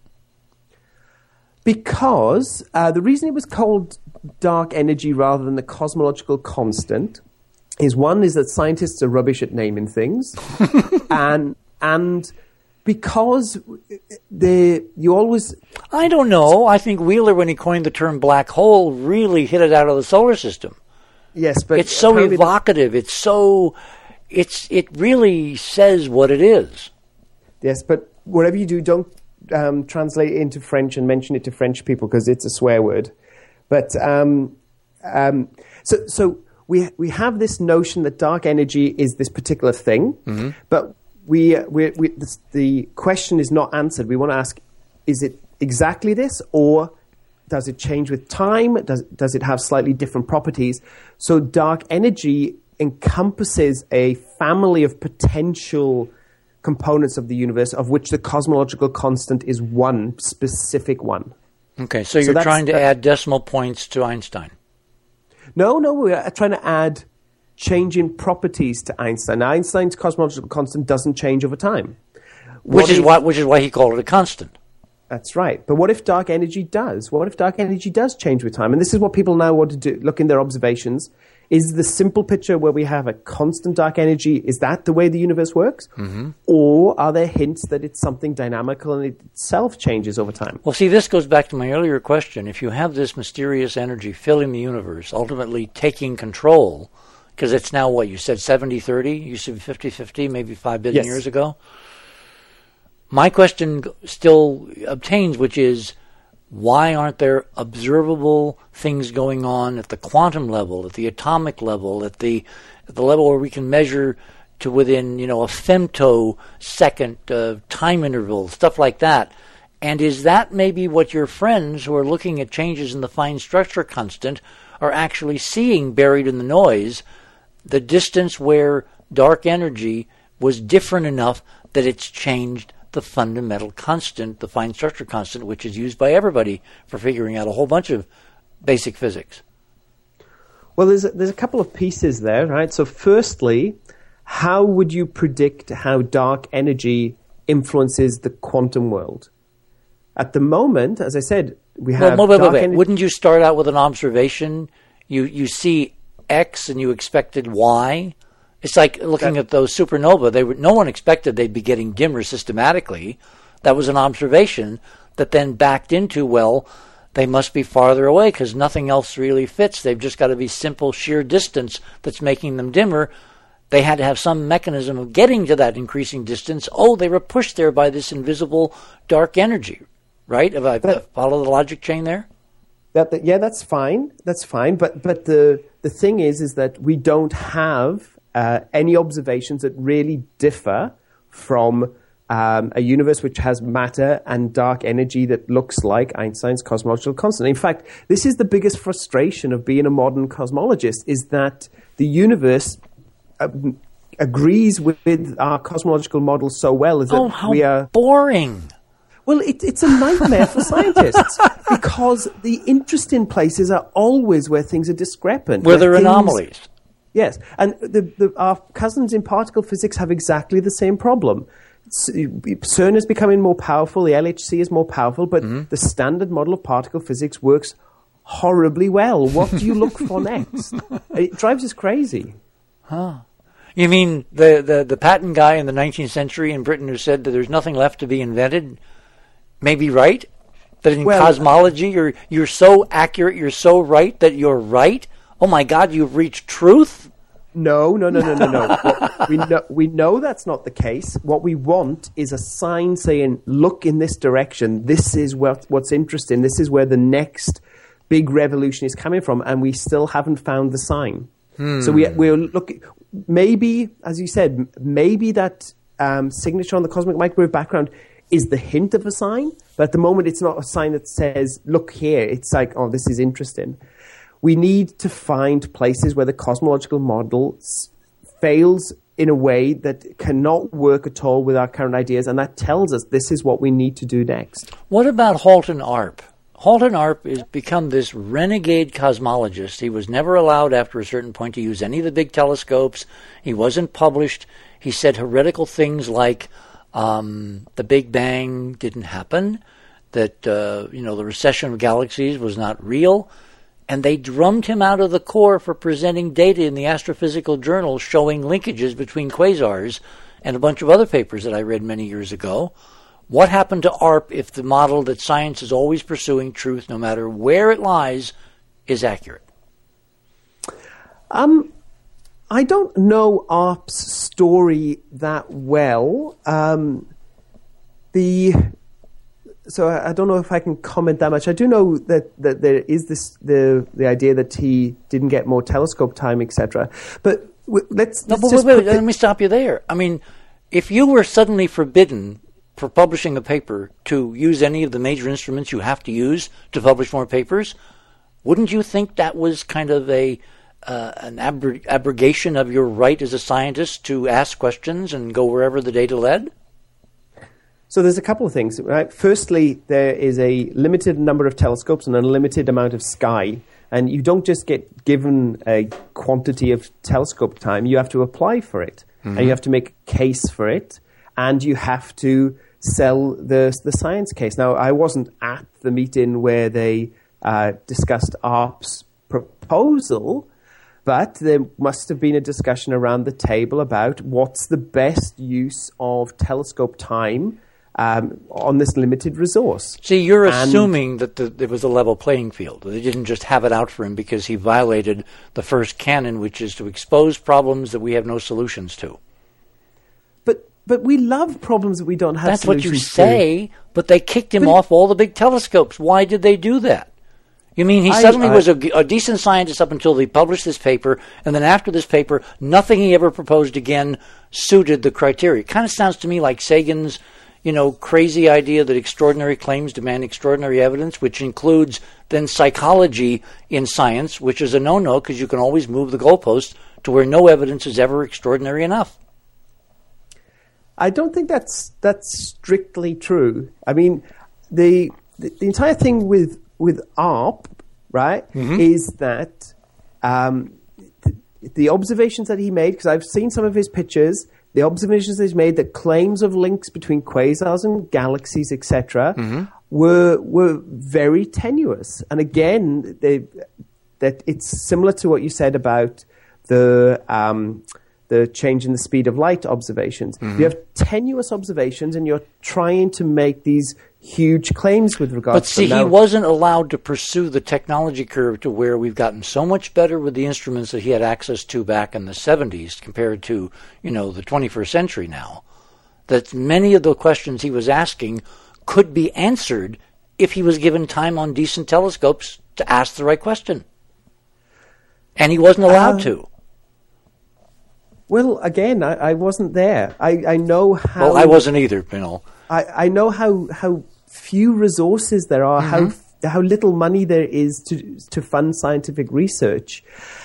Because the reason it was called dark energy rather than the cosmological constant is that scientists are rubbish at naming things, and because you always... I don't know. I think Wheeler, when he coined the term black hole, really hit it out of the solar system. Yes, but... It's so evocative. It really says what it is. Yes, but whatever you do, translate it into French and mention it to French people because it's a swear word. But so we have this notion that dark energy is this particular thing, but the question is not answered. We want to ask, is it exactly this, or does it change with time? Does it have slightly different properties? So dark energy encompasses a family of potential components of the universe, of which the cosmological constant is one specific one. Okay, so you're trying to add decimal points to Einstein. No, we're trying to add changing properties to Einstein. Now, Einstein's cosmological constant doesn't change over time. Which is why he called it a constant. That's right. But what if dark energy does? What if dark energy does change with time? And this is what people now want to do, look in their observations. Is the simple picture where we have a constant dark energy, is that the way the universe works? Or are there hints that it's something dynamical and it itself changes over time? Well, see, this goes back to my earlier question. If you have this mysterious energy filling the universe, ultimately taking control, because it's now what, you said 70-30? You said 50-50, maybe 5 billion years ago? My question still obtains, which is, why aren't there observable things going on at the quantum level, at the atomic level, at the level where we can measure to within, a femtosecond time interval, stuff like that? And is that maybe what your friends who are looking at changes in the fine structure constant are actually seeing buried in the noise, the distance where dark energy was different enough that it's changed the fundamental constant, the fine structure constant, which is used by everybody for figuring out a whole bunch of basic physics? Well, there's a couple of pieces there, right? So firstly, how would you predict how dark energy influences the quantum world? At the moment, as I said, we have wait. Wouldn't you start out with an observation? You see X and you expected Y? It's like looking at those supernova. No one expected they'd be getting dimmer systematically. That was an observation that then backed into, well, they must be farther away because nothing else really fits. They've just got to be simple sheer distance that's making them dimmer. They had to have some mechanism of getting to that increasing distance. Oh, they were pushed there by this invisible dark energy, right? Have I followed the logic chain there? Yeah, that's fine. That's fine. But the thing is that we don't have any observations that really differ from a universe which has matter and dark energy that looks like Einstein's cosmological constant. In fact, this is the biggest frustration of being a modern cosmologist, is that the universe agrees with our cosmological model so well. Is that we are boring. Well, it's a nightmare for scientists because the interesting places are always where things are discrepant. Where there are anomalies. Yes, and our cousins in particle physics have exactly the same problem. CERN is becoming more powerful, the LHC is more powerful, but the standard model of particle physics works horribly well. What do you look for next? It drives us crazy. Huh. You mean the patent guy in the 19th century in Britain who said that there's nothing left to be invented may be right? That in cosmology you're so accurate, you're so right that you're right? Oh my God, you've reached truth? No. We know that's not the case. What we want is a sign saying, look in this direction. This is what's interesting. This is where the next big revolution is coming from. And we still haven't found the sign. So we're looking, maybe, as you said, maybe that signature on the cosmic microwave background is the hint of a sign. But at the moment, it's not a sign that says, look here. It's like, oh, this is interesting. We need to find places where the cosmological model fails in a way that cannot work at all with our current ideas, and that tells us this is what we need to do next. What about Halton Arp? Halton Arp has become this renegade cosmologist. He was never allowed after a certain point to use any of the big telescopes. He wasn't published. He said heretical things like the Big Bang didn't happen, that the recession of galaxies was not real. And they drummed him out of the core for presenting data in the Astrophysical Journal showing linkages between quasars and a bunch of other papers that I read many years ago. What happened to ARP if the model that science is always pursuing, truth no matter where it lies, is accurate? I don't know ARP's story that well. so I don't know if I can comment that much. I do know that there is the idea that he didn't get more telescope time, etc. But let's wait, let me stop you there. I mean, if you were suddenly forbidden for publishing a paper to use any of the major instruments you have to use to publish more papers, wouldn't you think that was kind of an abrogation of your right as a scientist to ask questions and go wherever the data led? So there's a couple of things. Right? Firstly, there is a limited number of telescopes and a limited amount of sky. And you don't just get given a quantity of telescope time. You have to apply for it. Mm-hmm. And you have to make a case for it. And you have to sell the science case. Now, I wasn't at the meeting where they discussed ARP's proposal, but there must have been a discussion around the table about what's the best use of telescope time on this limited resource. See, you're assuming that there was a level playing field. They didn't just have it out for him because he violated the first canon, which is to expose problems that we have no solutions to. But we love problems that we don't have solutions to. That's what you say, but they kicked him off all the big telescopes. Why did they do that? You mean he suddenly was a decent scientist up until he published this paper, and then after this paper, nothing he ever proposed again suited the criteria? It kind of sounds to me like Sagan's, crazy idea that extraordinary claims demand extraordinary evidence, which includes then psychology in science, which is a no-no because you can always move the goalpost to where no evidence is ever extraordinary enough. I don't think that's strictly true. I mean, the entire thing with ARP, right, mm-hmm. is that the observations that he made, because I've seen some of his pictures, the observations that he's made, that claims of links between quasars and galaxies, etc., mm-hmm. were very tenuous. And again, that it's similar to what you said about the change in the speed of light observations. Mm-hmm. You have tenuous observations, and you're trying to make these huge claims with regards to them. But see, he wasn't allowed to pursue the technology curve to where we've gotten so much better with the instruments that he had access to back in the 70s compared to, the 21st century now, that many of the questions he was asking could be answered if he was given time on decent telescopes to ask the right question. And he wasn't allowed to. Well, again, I wasn't there. I know how... Well, I wasn't either, I know how few resources there are, mm-hmm. how little money there is to fund scientific research.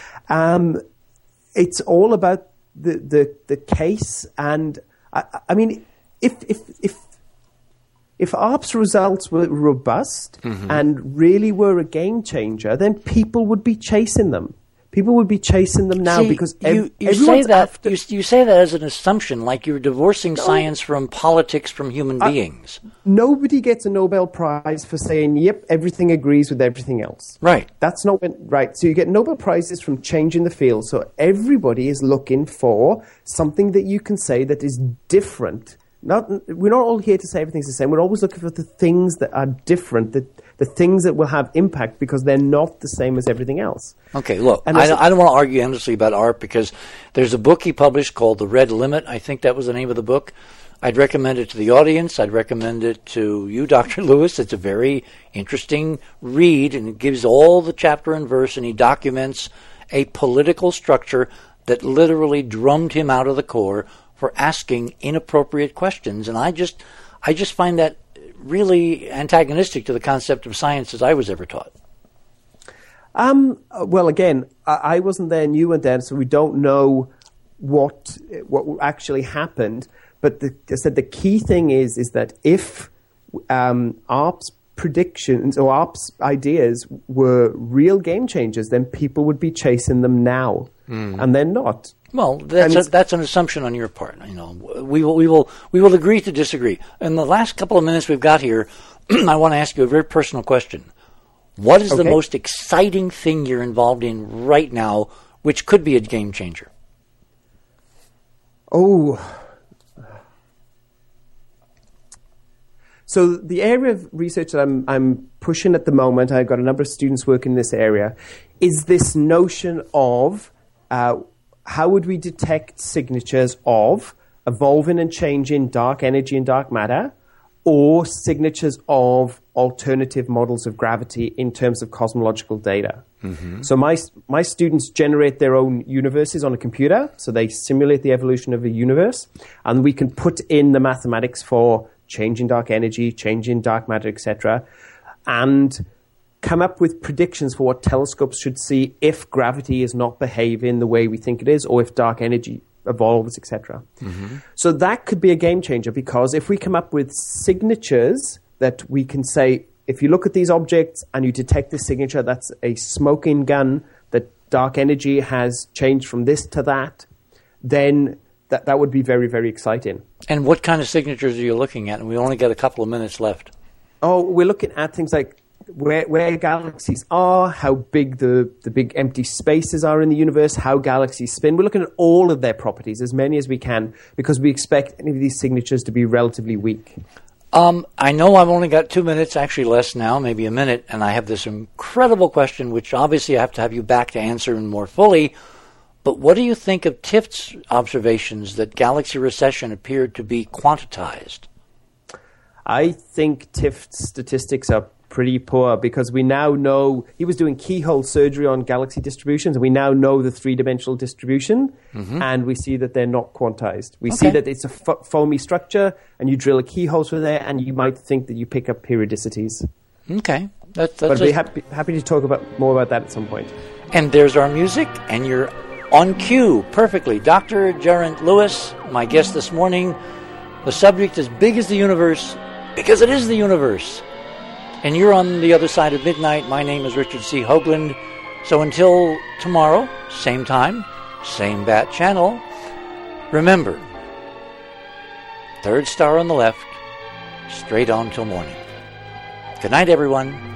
It's all about the case, and I mean, if ARP's results were robust mm-hmm. and really were a game changer, then people would be chasing them. People would be chasing them now. See, because you say that you say that as an assumption, like you're divorcing science from politics from human beings. Nobody gets a Nobel Prize for saying, "Yep, everything agrees with everything else." Right. That's not right. So you get Nobel Prizes from changing the field. So everybody is looking for something that you can say that is different. We're not all here to say everything's the same. We're always looking for the things that are different, the things that will have impact because they're not the same as everything else. Okay, look, I don't want to argue endlessly about ARP because there's a book he published called The Red Limit. I think that was the name of the book. I'd recommend it to the audience. I'd recommend it to you, Dr. Lewis. It's a very interesting read, and it gives all the chapter and verse, and he documents a political structure that literally drummed him out of the core for asking inappropriate questions. And I just find that really antagonistic to the concept of science as I was ever taught. Well, again, I wasn't there and you weren't there, so we don't know what actually happened. But I said the key thing is that if ARP's predictions or ARP's ideas were real game changers, then people would be chasing them now, and they're not. Well, that's an assumption on your part. We will agree to disagree. In the last couple of minutes we've got here, I want to ask you a very personal question. What is the most exciting thing you're involved in right now, which could be a game changer? So the area of research that I'm pushing at the moment, I've got a number of students working in this area, is this notion of how would we detect signatures of evolving and changing dark energy and dark matter, or signatures of alternative models of gravity in terms of cosmological data. So my students generate their own universes on a computer, so they simulate the evolution of a universe, and we can put in the mathematics for change in dark energy, change in dark matter, etc., and come up with predictions for what telescopes should see if gravity is not behaving the way we think it is, or if dark energy evolves, etc. So that could be a game changer, because if we come up with signatures that we can say, if you look at these objects and you detect this signature, that's a smoking gun, that dark energy has changed from this to that, then that would be very, very exciting. And what kind of signatures are you looking at? And we only got a couple of minutes left. Oh, we're looking at things like where galaxies are, how big the big empty spaces are in the universe, how galaxies spin. We're looking at all of their properties, as many as we can, because we expect any of these signatures to be relatively weak. I know I've only got 2 minutes, actually less now, maybe a minute, and I have this incredible question, which obviously I have to have you back to answer more fully. But what do you think of Tift's observations that galaxy recession appeared to be quantized? I think Tift's statistics are pretty poor, because we now know he was doing keyhole surgery on galaxy distributions, and we now know the three-dimensional distribution, and we see that they're not quantized. We see that it's a foamy structure, and you drill a keyhole through there, and you might think that you pick up periodicities. Okay. But I'd be happy to talk more about that at some point. And there's our music, and you're on cue perfectly. Dr. Geraint Lewis, my guest this morning. The subject is big as the universe, because it is the universe. And you're on the other side of midnight. My name is Richard C. Hoagland. So until tomorrow, same time, same bat channel, remember, third star on the left, straight on till morning. Good night, everyone.